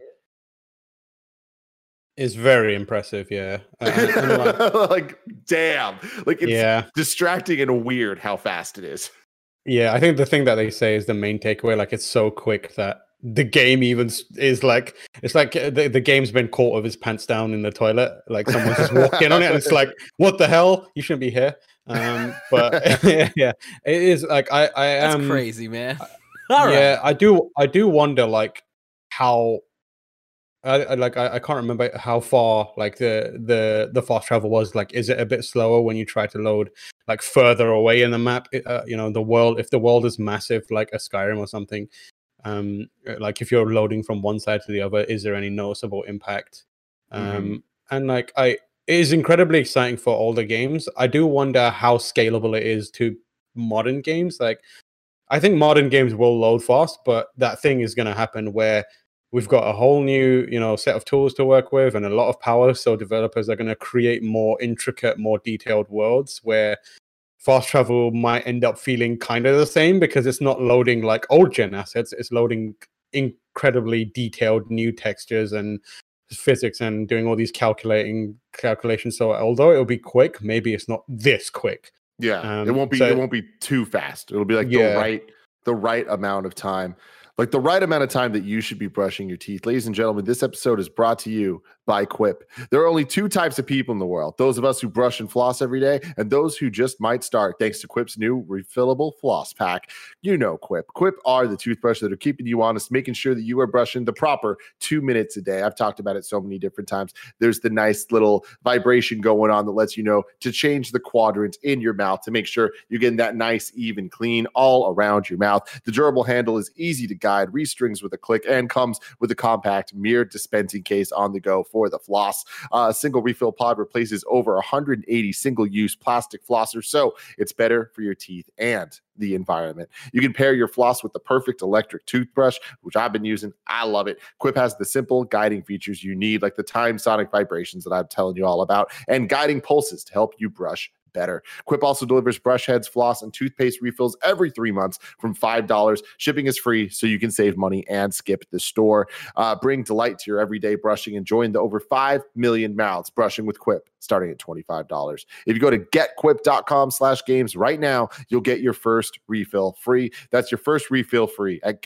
It's very impressive, yeah. Like, damn. Like, it's distracting and weird how fast it is. Yeah, I think the thing that they say is the main takeaway. Like, it's so quick that the game even is like, it's like the game's been caught with his pants down in the toilet. Like someone just walked in on it, and it's like, what the hell? You shouldn't be here. But yeah, it is like I That's am crazy, man. Yeah, I do wonder like how. I can't remember how far like the fast travel was. Like, is it a bit slower when you try to load like further away in the map? The world, if the world is massive like a Skyrim or something, like if you're loading from one side to the other, is there any noticeable impact? And like it is incredibly exciting for older games. I do wonder how scalable it is to modern games. Like, I think modern games will load fast, but that thing is going to happen where we've got a whole new, set of tools to work with and a lot of power. So developers are going to create more intricate, more detailed worlds where fast travel might end up feeling kind of the same because it's not loading like old gen assets. It's loading incredibly detailed new textures and physics and doing all these calculations. So although it'll be quick, maybe it's not this quick. Yeah, it won't be too fast. It'll be like the right amount of time. Like the right amount of time that you should be brushing your teeth. Ladies and gentlemen, this episode is brought to you by Quip. There are only two types of people in the world: those of us who brush and floss every day, and those who just might start, thanks to Quip's new refillable floss pack. You know Quip. Quip are the toothbrush that are keeping you honest, making sure that you are brushing the proper 2 minutes a day. I've talked about it so many different times. There's the nice little vibration going on that lets you know to change the quadrants in your mouth to make sure you're getting that nice, even clean all around your mouth. The durable handle is easy to guide, restrings with a click, and comes with a compact mirror dispensing case on the go for the floss. A single refill pod replaces over 180 single-use plastic flossers, so it's better for your teeth and the environment. You can pair your floss with the perfect electric toothbrush, which I've been using. I love it. Quip has the simple guiding features you need, like the time sonic vibrations that I'm telling you all about, and guiding pulses to help you brush better. Quip also delivers brush heads, floss, and toothpaste refills every 3 months from $5. Shipping is free, so you can save money and skip the store. Bring delight to your everyday brushing and join the over 5 million mouths brushing with Quip, starting at $25. If you go to getquip.com/games right now, you'll get your first refill free. That's your first refill free at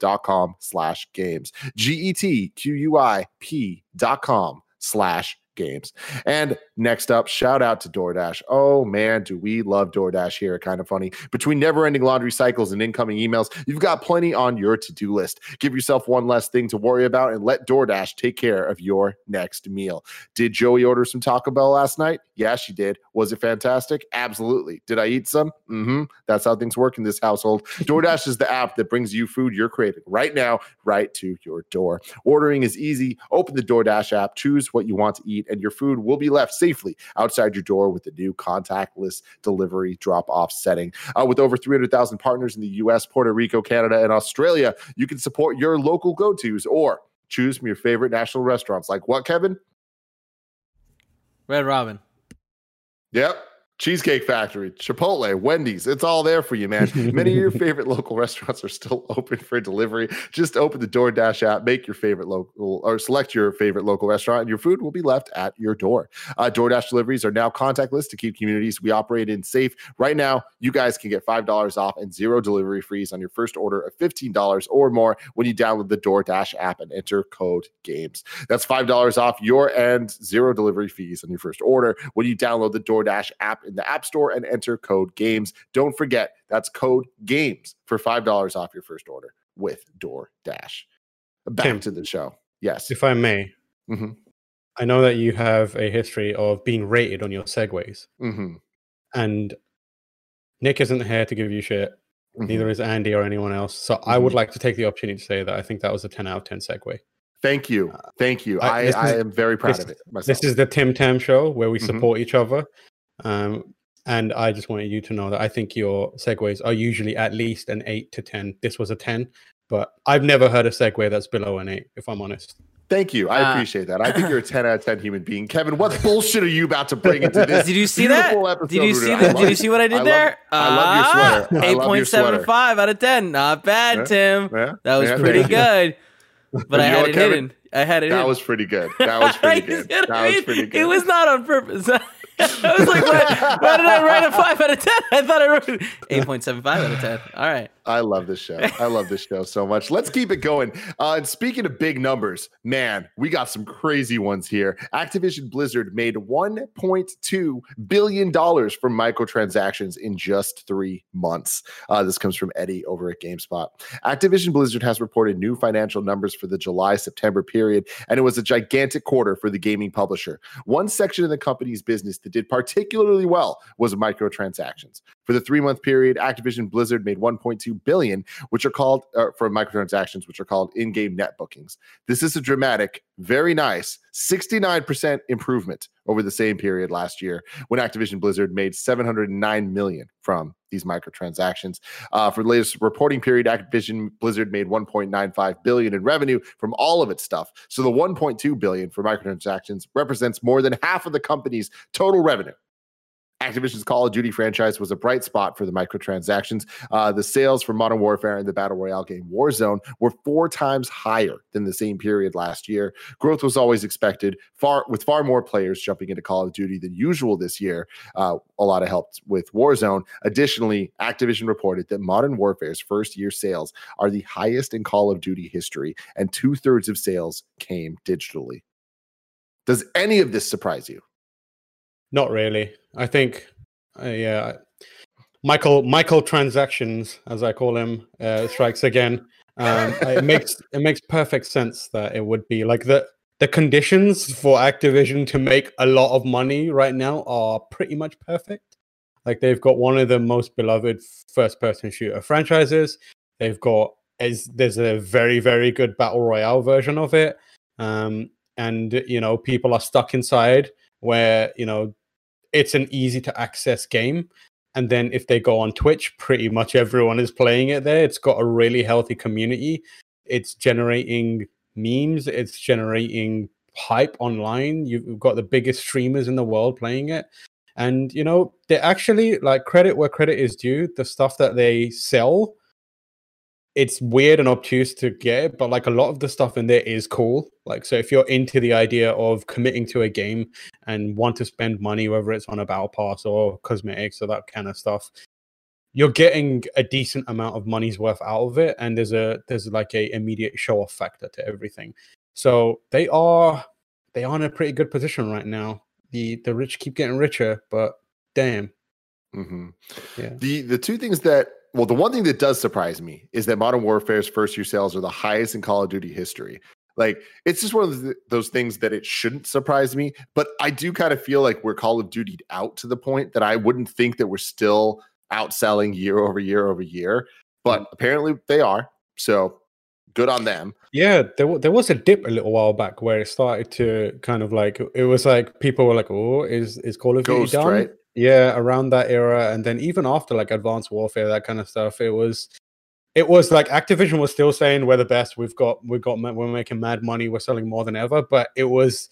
getquip.com/games. GETQUIP.com/games. And next up, shout out to DoorDash. Oh man, do we love DoorDash here at Kind of Funny. Between never-ending laundry cycles and incoming emails, you've got plenty on your to-do list. Give yourself one less thing to worry about and let DoorDash take care of your next meal. Did Joey order some Taco Bell last night? Yeah, she did. Was it fantastic? Absolutely. Did I eat some? That's how things work in this household. DoorDash is the app that brings you food you're craving right now, right to your door. Ordering is easy. Open the DoorDash app, choose what you want to eat, and your food will be left safely outside your door with the new contactless delivery drop-off setting. With over 300,000 partners in the U.S., Puerto Rico, Canada, and Australia, you can support your local go-tos or choose from your favorite national restaurants. Like what, Kevin? Red Robin. Yep. Cheesecake Factory, Chipotle, Wendy's, it's all there for you, man. Many of your favorite local restaurants are still open for delivery. Just open the DoorDash app, make your favorite local, or select your favorite local restaurant, and your food will be left at your door. DoorDash deliveries are now contactless to keep communities we operate in safe. Right now, you guys can get $5 off and 0 delivery fees on your first order of $15 or more when you download the DoorDash app and enter code GAMES. That's $5 off your end, 0 delivery fees on your first order when you download the DoorDash app in the App Store and enter code GAMES. Don't forget, that's code GAMES for $5 off your first order with DoorDash. Back Tim, to the show. Yes. If I may, I know that you have a history of being rated on your segues. And Nick isn't here to give you shit. Neither is Andy or anyone else. So I would like to take the opportunity to say that I think that was a 10 out of 10 segue. Thank you. Thank you. I am very proud of it myself. This is the Tim Tam show where we support each other. And I just wanted you to know that I think your segues are usually at least an 8 to 10. This was a 10, but I've never heard a segue that's below an 8, if I'm honest. Thank you. I appreciate that. I think you're a 10 out of 10 human being. Kevin, what bullshit are you about to bring into this? Did you see that? Did you see that? Did you see what I did there? I love your sweater. 8.75 out of 10. Not bad, Tim. That was pretty good. But I had it hidden. That was pretty good. That was pretty good. That was pretty good. It was not on purpose. I was like, why did I write a 5 out of 10? I thought I wrote 8.75 out of 10. All right. I love this show. I love this show so much. Let's keep it going. And speaking of big numbers, man, we got some crazy ones here. Activision Blizzard made $1.2 billion from microtransactions in just 3 months. This comes from Eddie over at GameSpot. Activision Blizzard has reported new financial numbers for the July-September period, and it was a gigantic quarter for the gaming publisher. One section of the company's business that did particularly well was microtransactions. For the 3-month period, Activision Blizzard made $1.2 billion, which are called for microtransactions, which are called in-game net bookings. This is a dramatic, very nice 69% improvement over the same period last year, when Activision Blizzard made $709 million from these microtransactions. For the latest reporting period, Activision Blizzard made $1.95 billion in revenue from all of its stuff. So the $1.2 billion for microtransactions represents more than half of the company's total revenue. Activision's Call of Duty franchise was a bright spot for the microtransactions. The sales for Modern Warfare and the Battle Royale game Warzone were 4 times higher than the same period last year. Growth was always expected, with far more players jumping into Call of Duty than usual this year. A lot of help with Warzone. Additionally, Activision reported that Modern Warfare's first-year sales are the highest in Call of Duty history, and 2/3 of sales came digitally. Does any of this surprise you? Not really. I think, Michael transactions, as I call him, strikes again. It makes perfect sense that it would be like the conditions for Activision to make a lot of money right now are pretty much perfect. Like they've got one of the most beloved first-person shooter franchises. There's a very, very good battle royale version of it, and people are stuck inside where it's an easy to access game. And then if they go on Twitch, pretty much everyone is playing it there. It's got a really healthy community. It's generating memes. It's generating hype online. You've got the biggest streamers in the world playing it. And, they actually, like, credit where credit is due. The stuff that they sell, it's weird and obtuse to get, but like a lot of the stuff in there is cool. Like, so if you're into the idea of committing to a game and want to spend money, whether it's on a battle pass or cosmetics or that kind of stuff, you're getting a decent amount of money's worth out of it. And there's like a immediate show off factor to everything. So they are in a pretty good position right now. The rich keep getting richer, but damn. Mm-hmm. Yeah. The two things that, well, the one thing that does surprise me is that Modern Warfare's first-year sales are the highest in Call of Duty history. Like, it's just one of those things that it shouldn't surprise me, but I do kind of feel like we're Call of Duty out to the point that I wouldn't think that we're still outselling year over year over year, but apparently they are, so good on them. Yeah, there was a dip a little while back where it started to kind of like, it was like people were like, oh, is Call of Duty done? Right? Yeah, around that era, and then even after like Advanced Warfare, that kind of stuff, it was like Activision was still saying we're the best. We're making mad money. We're selling more than ever. But it was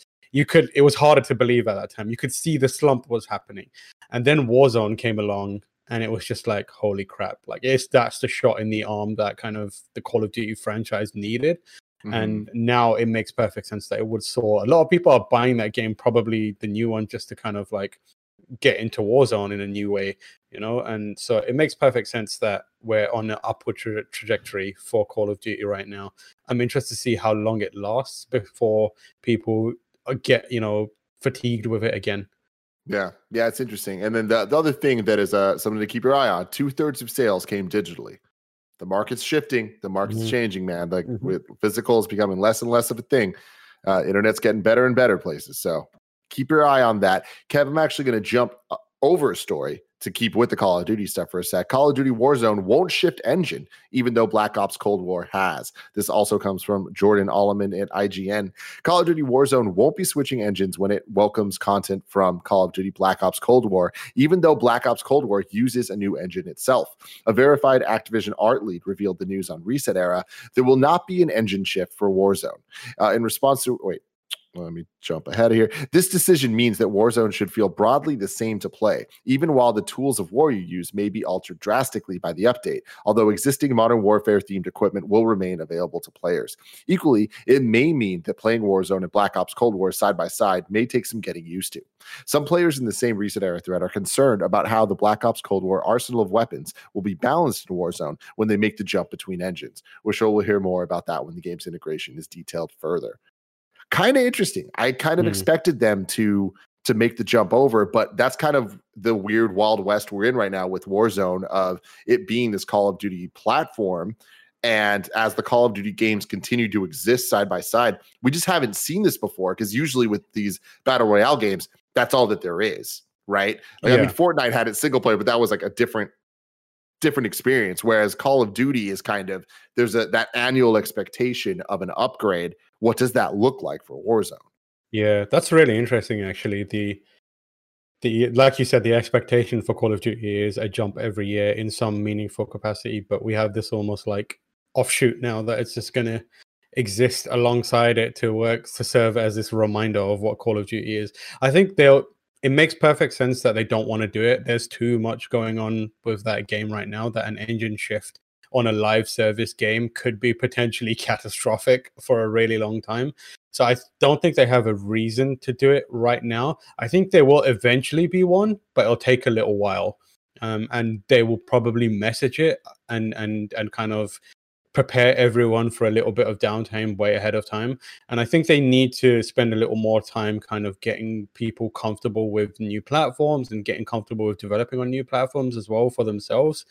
harder to believe at that time. You could see the slump was happening, and then Warzone came along, and it was just like, holy crap! Like that's the shot in the arm that kind of the Call of Duty franchise needed. Mm-hmm. And now it makes perfect sense that it would soar. A lot of people are buying that game, probably the new one, just to kind of like get into Warzone in a new way, and so it makes perfect sense that we're on an upward trajectory for Call of Duty right now. I'm interested to see how long it lasts before people get fatigued with it again. Yeah, it's interesting. And then the other thing that is something to keep your eye on: 2/3 of sales came digitally. The market's shifting. The market's changing, man. Like with physical is becoming less and less of a thing. Internet's getting better and better places. So keep your eye on that. Kev, I'm actually going to jump over a story to keep with the Call of Duty stuff for a sec. Call of Duty Warzone won't shift engine, even though Black Ops Cold War has. This also comes from Jordan Alleman at IGN. Call of Duty Warzone won't be switching engines when it welcomes content from Call of Duty Black Ops Cold War, even though Black Ops Cold War uses a new engine itself. A verified Activision art lead revealed the news on Reset Era. There will not be an engine shift for Warzone. In response to... Let me jump ahead of here. This decision means that Warzone should feel broadly the same to play, even while the tools of war you use may be altered drastically by the update, although existing Modern Warfare-themed equipment will remain available to players. Equally, it may mean that playing Warzone and Black Ops Cold War side by side may take some getting used to. Some players in the same Reset Era thread are concerned about how the Black Ops Cold War arsenal of weapons will be balanced in Warzone when they make the jump between engines. We're sure we'll hear more about that when the game's integration is detailed further. Kind of interesting. I kind of expected them to make the jump over, but that's kind of the weird Wild West we're in right now with Warzone, of it being this Call of Duty platform. And as the Call of Duty games continue to exist side by side, we just haven't seen this before, because usually with these Battle Royale games, that's all that there is, right? Like, I mean, Fortnite had its single player, but that was like a different experience, whereas Call of Duty is kind of, there's that annual expectation of an upgrade. What does that look like for Warzone? Yeah, that's really interesting, actually. The like you said, the expectation for Call of Duty is a jump every year in some meaningful capacity, but we have this almost like offshoot now that it's just going to exist alongside it to serve as this reminder of what Call of Duty is. I think it makes perfect sense that they don't want to do it. There's too much going on with that game right now that an engine shift on a live service game could be potentially catastrophic for a really long time. So I don't think they have a reason to do it right now. I think there will eventually be one, but it'll take a little while. And they will probably message it and kind of prepare everyone for a little bit of downtime way ahead of time. And I think they need to spend a little more time kind of getting people comfortable with new platforms and getting comfortable with developing on new platforms as well for themselves.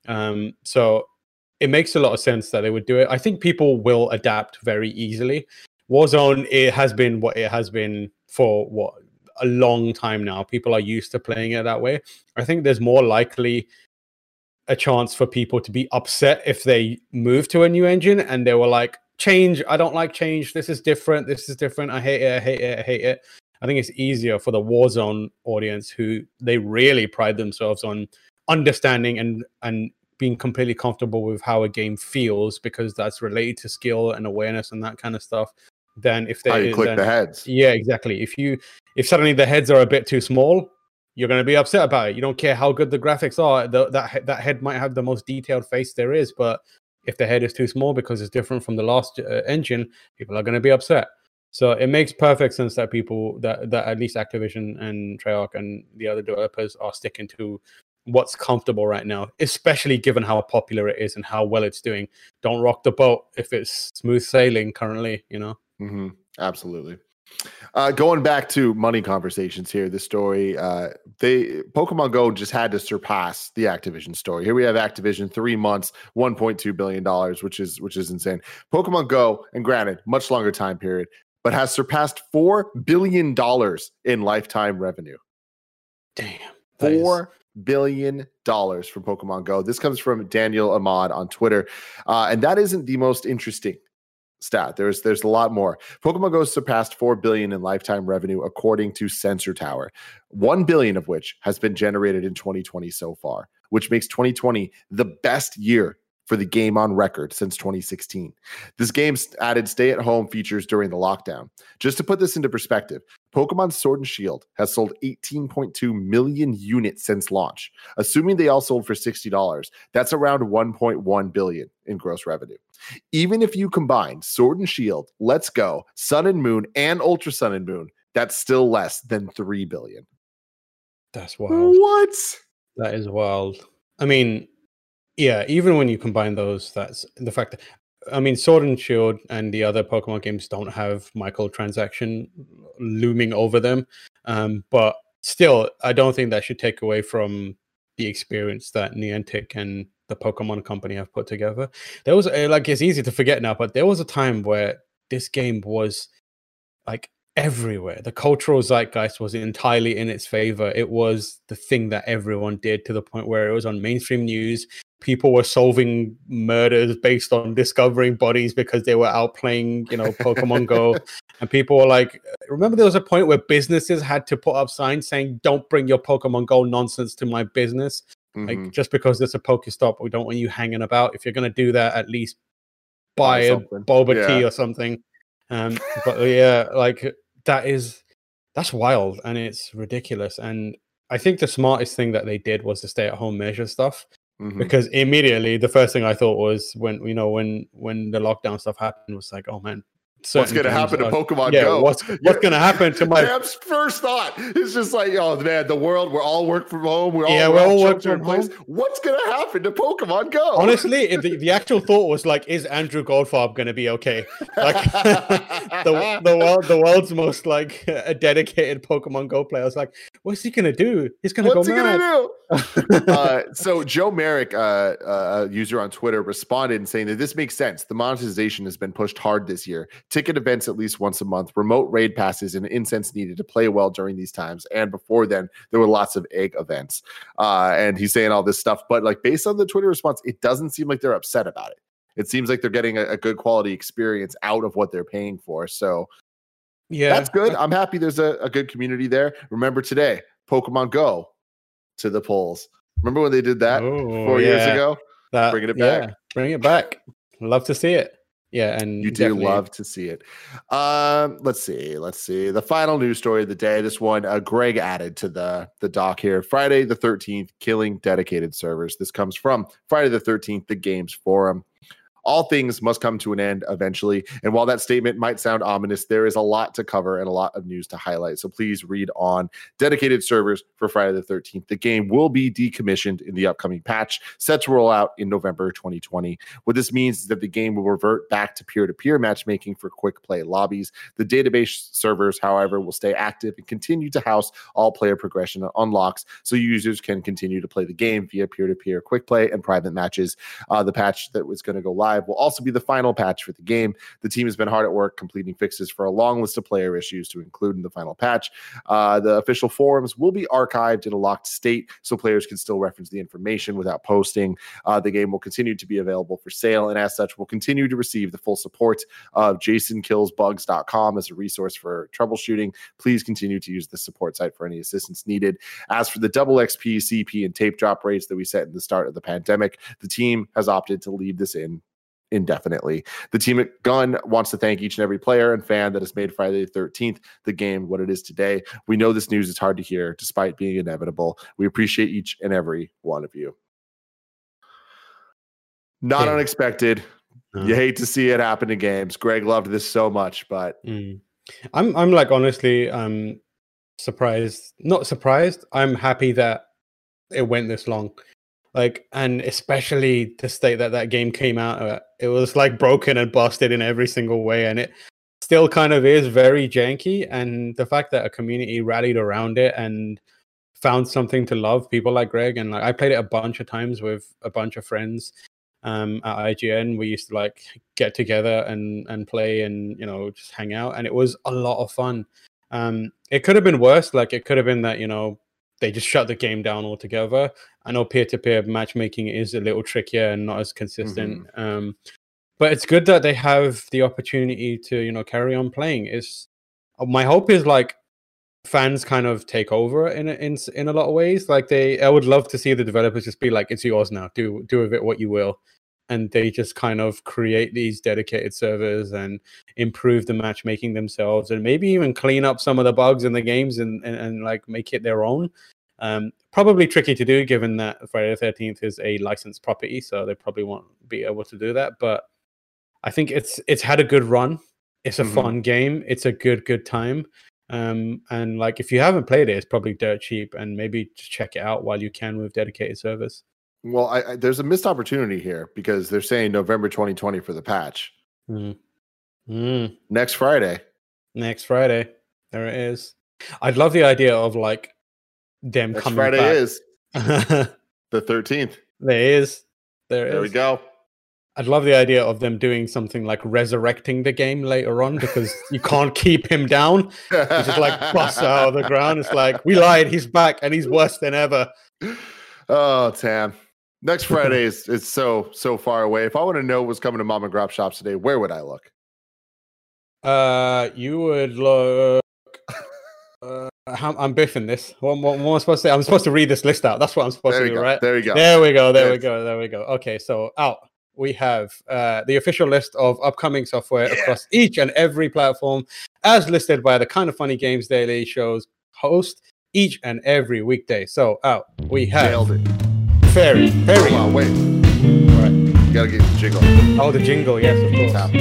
So it makes a lot of sense that they would do it. I think people will adapt very easily. Warzone, it has been what it has been for a long time now. People are used to playing it that way. I think there's more likely a chance for people to be upset if they move to a new engine and they were like, change, I don't like change, this is different, I hate it. I think it's easier for the Warzone audience, who they really pride themselves on understanding and being completely comfortable with how a game feels, because that's related to skill and awareness and that kind of stuff. Than if they click the heads. Yeah, exactly. If suddenly the heads are a bit too small, you're going to be upset about it. You don't care how good the graphics are. That head might have the most detailed face there is, but if the head is too small because it's different from the last engine, people are going to be upset. So it makes perfect sense that that at least Activision and Treyarch and the other developers are sticking to what's comfortable right now, especially given how popular it is and how well it's doing. Don't rock the boat if it's smooth sailing currently, you know? Mm-hmm. Absolutely. Going back to money conversations here, the story, Pokemon Go just had to surpass the Activision story. Here we have Activision, 3 months, $1.2 billion, which is insane. Pokemon Go, and granted, much longer time period, but has surpassed $4 billion in lifetime revenue. Damn. $4 billion from Pokemon Go. This comes from Daniel Ahmad on Twitter. And that isn't the most interesting stat. There's a lot more. Pokemon Go surpassed $4 billion in lifetime revenue, according to Sensor Tower, $1 billion of which has been generated in 2020 so far, which makes 2020 the best year for the game on record since 2016. This game's added stay-at-home features during the lockdown. Just to put this into perspective, Pokemon Sword and Shield has sold 18.2 million units since launch. Assuming they all sold for $60, that's around $1.1 billion in gross revenue. Even if you combine Sword and Shield, Let's Go, Sun and Moon, and Ultra Sun and Moon, that's still less than $3 billion. That's wild. What? That is wild. I mean, yeah, even when you combine those, that's the fact that, I mean, Sword and Shield and the other Pokemon games don't have microtransaction looming over them. But still, I don't think that should take away from the experience that Niantic and the Pokemon Company have put together. There was, it's easy to forget now, but there was a time where this game was like everywhere. The cultural zeitgeist was entirely in its favor. It was the thing that everyone did, to the point where it was on mainstream news. People were solving murders based on discovering bodies because they were out playing, Pokemon Go. And people were like, remember there was a point where businesses had to put up signs saying, don't bring your Pokemon Go nonsense to my business. Mm-hmm. Like, just because there's a Pokestop, we don't want you hanging about. If you're going to do that, at least buy a boba tea or something. But yeah, like, that's wild and it's ridiculous. And I think the smartest thing that they did was the stay-at-home measure stuff. Because immediately the first thing I thought was when the lockdown stuff happened was like, oh man, what's going to happen to Pokemon Go? What's going to happen to my first thought? It's just like, oh man, the world, we're all work from home. We're all work from home. What's going to happen to Pokemon Go? Honestly, the actual thought was like, is Andrew Goldfarb going to be okay? Like the world's most like a dedicated Pokemon Go player. I was like, what's he going to do? He's going to go mad. What's he going to do? So Joe Merrick, a user on Twitter, responded and saying that this makes sense. The monetization has been pushed hard this year. Ticket events at least once a month, remote raid passes, and incense needed to play well during these times. And before then, there were lots of egg events. And he's saying all this stuff, but like based on the Twitter response, it doesn't seem like they're upset about it. It seems like they're getting a good quality experience out of what they're paying for. So yeah, that's good. I'm happy there's a good community there. Remember today, Pokemon Go to the polls. Remember when they did that 4 years ago? Bringing it back. Yeah, bring it back. Love to see it. Yeah, and you do love to see it. Let's see. The final news story of the day. This one, Greg added to the doc here. Friday the 13th, killing dedicated servers. This comes from Friday the 13th, the games forum. All things must come to an end eventually. And while that statement might sound ominous, there is a lot to cover and a lot of news to highlight. So please read on. Dedicated servers for Friday the 13th. The game will be decommissioned in the upcoming patch, set to roll out in November 2020. What this means is that the game will revert back to peer-to-peer matchmaking for quick play lobbies. The database servers, however, will stay active and continue to house all player progression and unlocks so users can continue to play the game via peer-to-peer quick play and private matches. The patch that was going to go live will also be the final patch for the game. The team has been hard at work completing fixes for a long list of player issues to include in the final patch. The official forums will be archived in a locked state so players can still reference the information without posting. The game will continue to be available for sale, and as such will continue to receive the full support of JasonKillsBugs.com as a resource for troubleshooting. Please continue to use the support site for any assistance needed. As for the double XP, CP, and tape drop rates that we set at the start of the pandemic, the team has opted to leave this in indefinitely. The team at Gun wants to thank each and every player and fan that has made Friday the 13th the game what it is today. We know this news is hard to hear despite being inevitable. We appreciate each and every one of you. Not unexpected. You hate to see it happen in games. Greg loved this so much, but I'm like honestly surprised. Not surprised. I'm happy that it went this long. Like, and especially the state that game came out, it was like broken and busted in every single way, and it still kind of is very janky. And the fact that a community rallied around it and found something to love, people like Greg, and like I played it a bunch of times with a bunch of friends at IGN. We used to like get together and play and just hang out, and it was a lot of fun. It could have been worse. Like it could have been that they just shut the game down altogether. I know peer-to-peer matchmaking is a little trickier and not as consistent. But it's good that they have the opportunity to, carry on playing. My hope is like fans kind of take over in a lot of ways. Like I would love to see the developers just be like, it's yours now. Do with it what you will. And they just kind of create these dedicated servers and improve the matchmaking themselves, and maybe even clean up some of the bugs in the games and like make it their own. Probably tricky to do given that Friday the 13th is a licensed property, so they probably won't be able to do that. But I think it's had a good run. It's a fun game. It's a good time. And like if you haven't played it, it's probably dirt cheap, and maybe just check it out while you can with dedicated servers. Well, there's a missed opportunity here because they're saying November 2020 for the patch. Next Friday. Next Friday. There it is. I'd love the idea of like them Next coming Friday back. is the 13th. There we go. I'd love the idea of them doing something like resurrecting the game later on because you can't keep him down. He just like busts out of the ground. It's like, we lied. He's back and he's worse than ever. Oh, Tam. Next Friday is so far away. If I want to know what's coming to Mom and Grop shops today, where would I look? You would look. I'm biffing this. What am I supposed to say? I'm supposed to read this list out. That's what I'm supposed to do, right? There we go. There we go. Okay, so out we have the official list of upcoming software across each and every platform as listed by the Kind of Funny Games Daily Show's host each and every weekday. So out we have Nailed it. Fairy. Hold on, wait. Right. You gotta get the jingle. Oh, the jingle, yes, of course. Tap.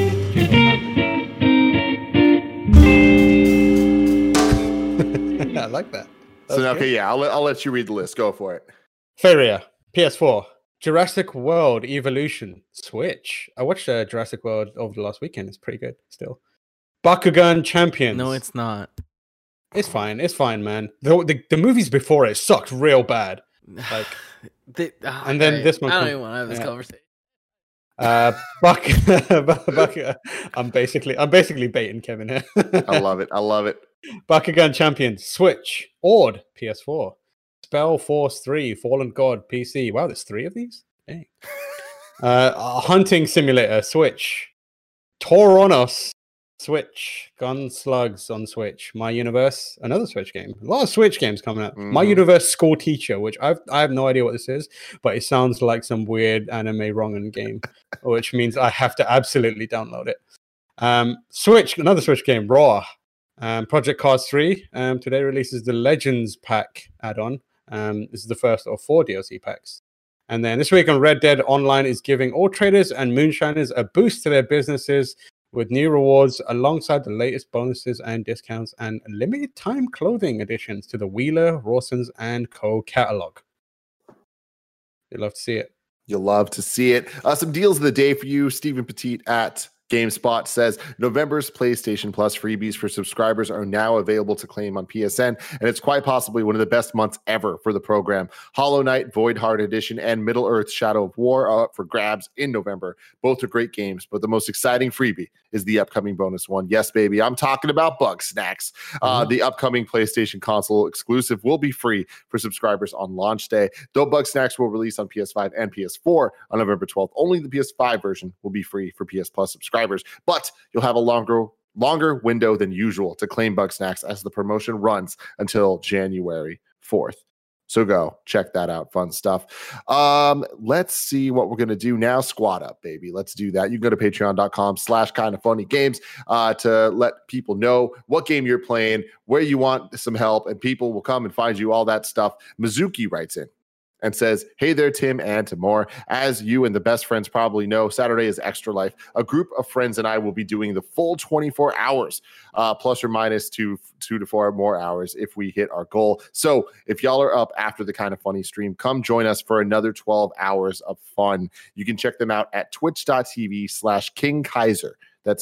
I like that. So okay, yeah, I'll let you read the list. Go for it. Feria, PS4, Jurassic World Evolution, Switch. I watched Jurassic World over the last weekend. It's pretty good still. Bakugan Champions. No, it's not. It's fine. It's fine, man. The movies before it sucked real bad. Like, and then this one. I don't even want to have this conversation. I'm basically baiting Kevin here. I love it. Bakugan Champions, Switch, Ord, PS4, Spell Force 3, Fallen God, PC. Wow, there's 3 of these? Dang. Hunting Simulator, Switch, Tauronos, Switch, Gun Slugs on Switch, My Universe, another Switch game. A lot of Switch games coming out. My Universe School Teacher, which I have no idea what this is, but it sounds like some weird anime wrong'un game, which means I have to absolutely download it. Switch, another Switch game, Raw. Project Cars 3 today releases the Legends Pack add-on. This is the first of 4 DLC packs. And then this week on Red Dead Online is giving all traders and moonshiners a boost to their businesses with new rewards alongside the latest bonuses and discounts and limited time clothing additions to the Wheeler, Rawson's, and Co. catalog. You'd love to see it. You'll love to see it. Some deals of the day for you. Stephen Petit at GameSpot says November's PlayStation Plus freebies for subscribers are now available to claim on PSN, and it's quite possibly one of the best months ever for the program. Hollow Knight, Void Heart Edition, and Middle-earth Shadow of War are up for grabs in November. Both are great games, but the most exciting freebie is the upcoming bonus one. Yes, baby, I'm talking about Bug Snacks. The upcoming PlayStation console exclusive will be free for subscribers on launch day, though Bug Snacks will release on PS5 and PS4 on November 12th. Only the PS5 version will be free for PS Plus subscribers. But you'll have a longer window than usual to claim Bug Snacks as the promotion runs until January 4th. So go check that out. Fun stuff. Let's see what we're going to do now. Squad up, baby. Let's do that. You can go to patreon.com/kindoffunnygames to let people know what game you're playing, where you want some help, and people will come and find you all that stuff. Mizuki writes in and says, hey there, Tim and Timur. As you and the best friends probably know, Saturday is Extra Life. A group of friends and I will be doing the full 24 hours, plus or minus 2 to 4 more hours if we hit our goal. So if y'all are up after the Kind of Funny stream, come join us for another 12 hours of fun. You can check them out at twitch.tv/King Kaiser. That's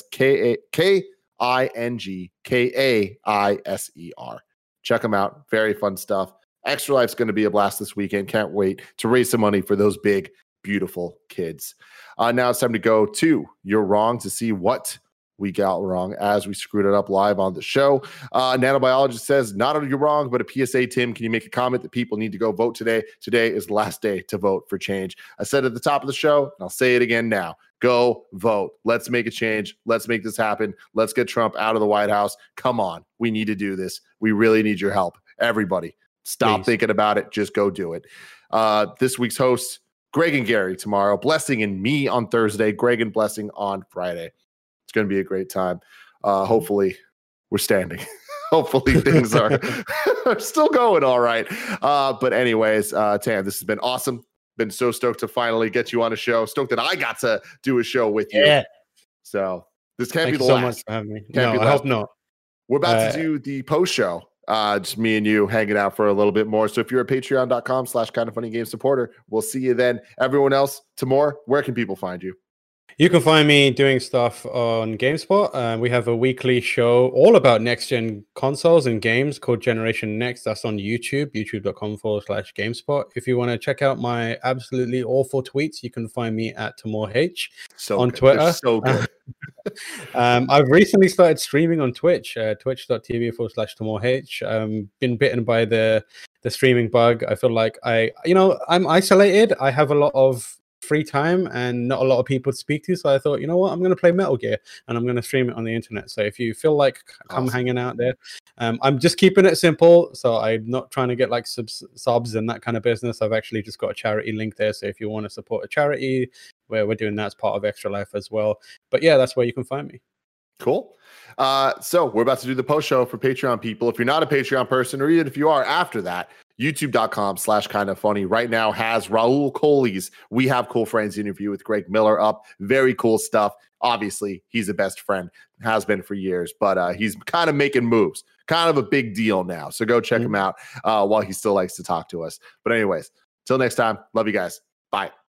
KINGKAISER. Check them out. Very fun stuff. Extra Life's going to be a blast this weekend. Can't wait to raise some money for those big, beautiful kids. Now it's time to go to You're Wrong to see what we got wrong as we screwed it up live on the show. Nanobiologist says, not only you're wrong, but a PSA, Tim, can you make a comment that people need to go vote today? Today is the last day to vote for change. I said at the top of the show, and I'll say it again now. Go vote. Let's make a change. Let's make this happen. Let's get Trump out of the White House. Come on. We need to do this. We really need your help. Everybody. Stop thinking about it. Just go do it. This week's hosts, Greg and Gary tomorrow, Blessing and me on Thursday, Greg and Blessing on Friday. It's going to be a great time. Hopefully we're standing. Hopefully things are still going all right. But anyways, Tam, this has been awesome. Been so stoked to finally get you on a show. Stoked that I got to do a show with you. Yeah. So this can't Thank be the you so last. much for having me. Can't be I hope not. We're about to do the post show. Just me and you hanging out for a little bit more. So if you're a patreon.com/kindoffunnygames supporter, we'll see you then. Everyone else, Timur, where can people find you? You can find me doing stuff on GameSpot. We have a weekly show all about next-gen consoles and games called Generation Next. That's on YouTube, youtube.com/GameSpot. If you want to check out my absolutely awful tweets, you can find me at TimurH on Twitter. They're so good. I've recently started streaming on Twitch, twitch.tv/TimurH. Been bitten by the streaming bug. I feel like I'm isolated. I have a lot of free time and not a lot of people to speak to, so I thought, you know what, I'm going to play Metal Gear and I'm going to stream it on the internet. So if you feel like come hanging out there, I'm just keeping it simple, so I'm not trying to get like subs and that kind of business. I've actually just got a charity link there, so if you want to support a charity, where we're doing that as part of Extra Life as well. But yeah, that's where you can find me. Cool. So we're about to do the post show for Patreon people. If you're not a Patreon person, or even if you are after that, youtube.com/kindoffunny right now has Rahul Kohli's We Have Cool Friends interview with Greg Miller up. Very cool stuff. Obviously, he's a best friend, has been for years, but he's kind of making moves, kind of a big deal now. So go check him out while he still likes to talk to us. But anyways, till next time, love you guys. Bye.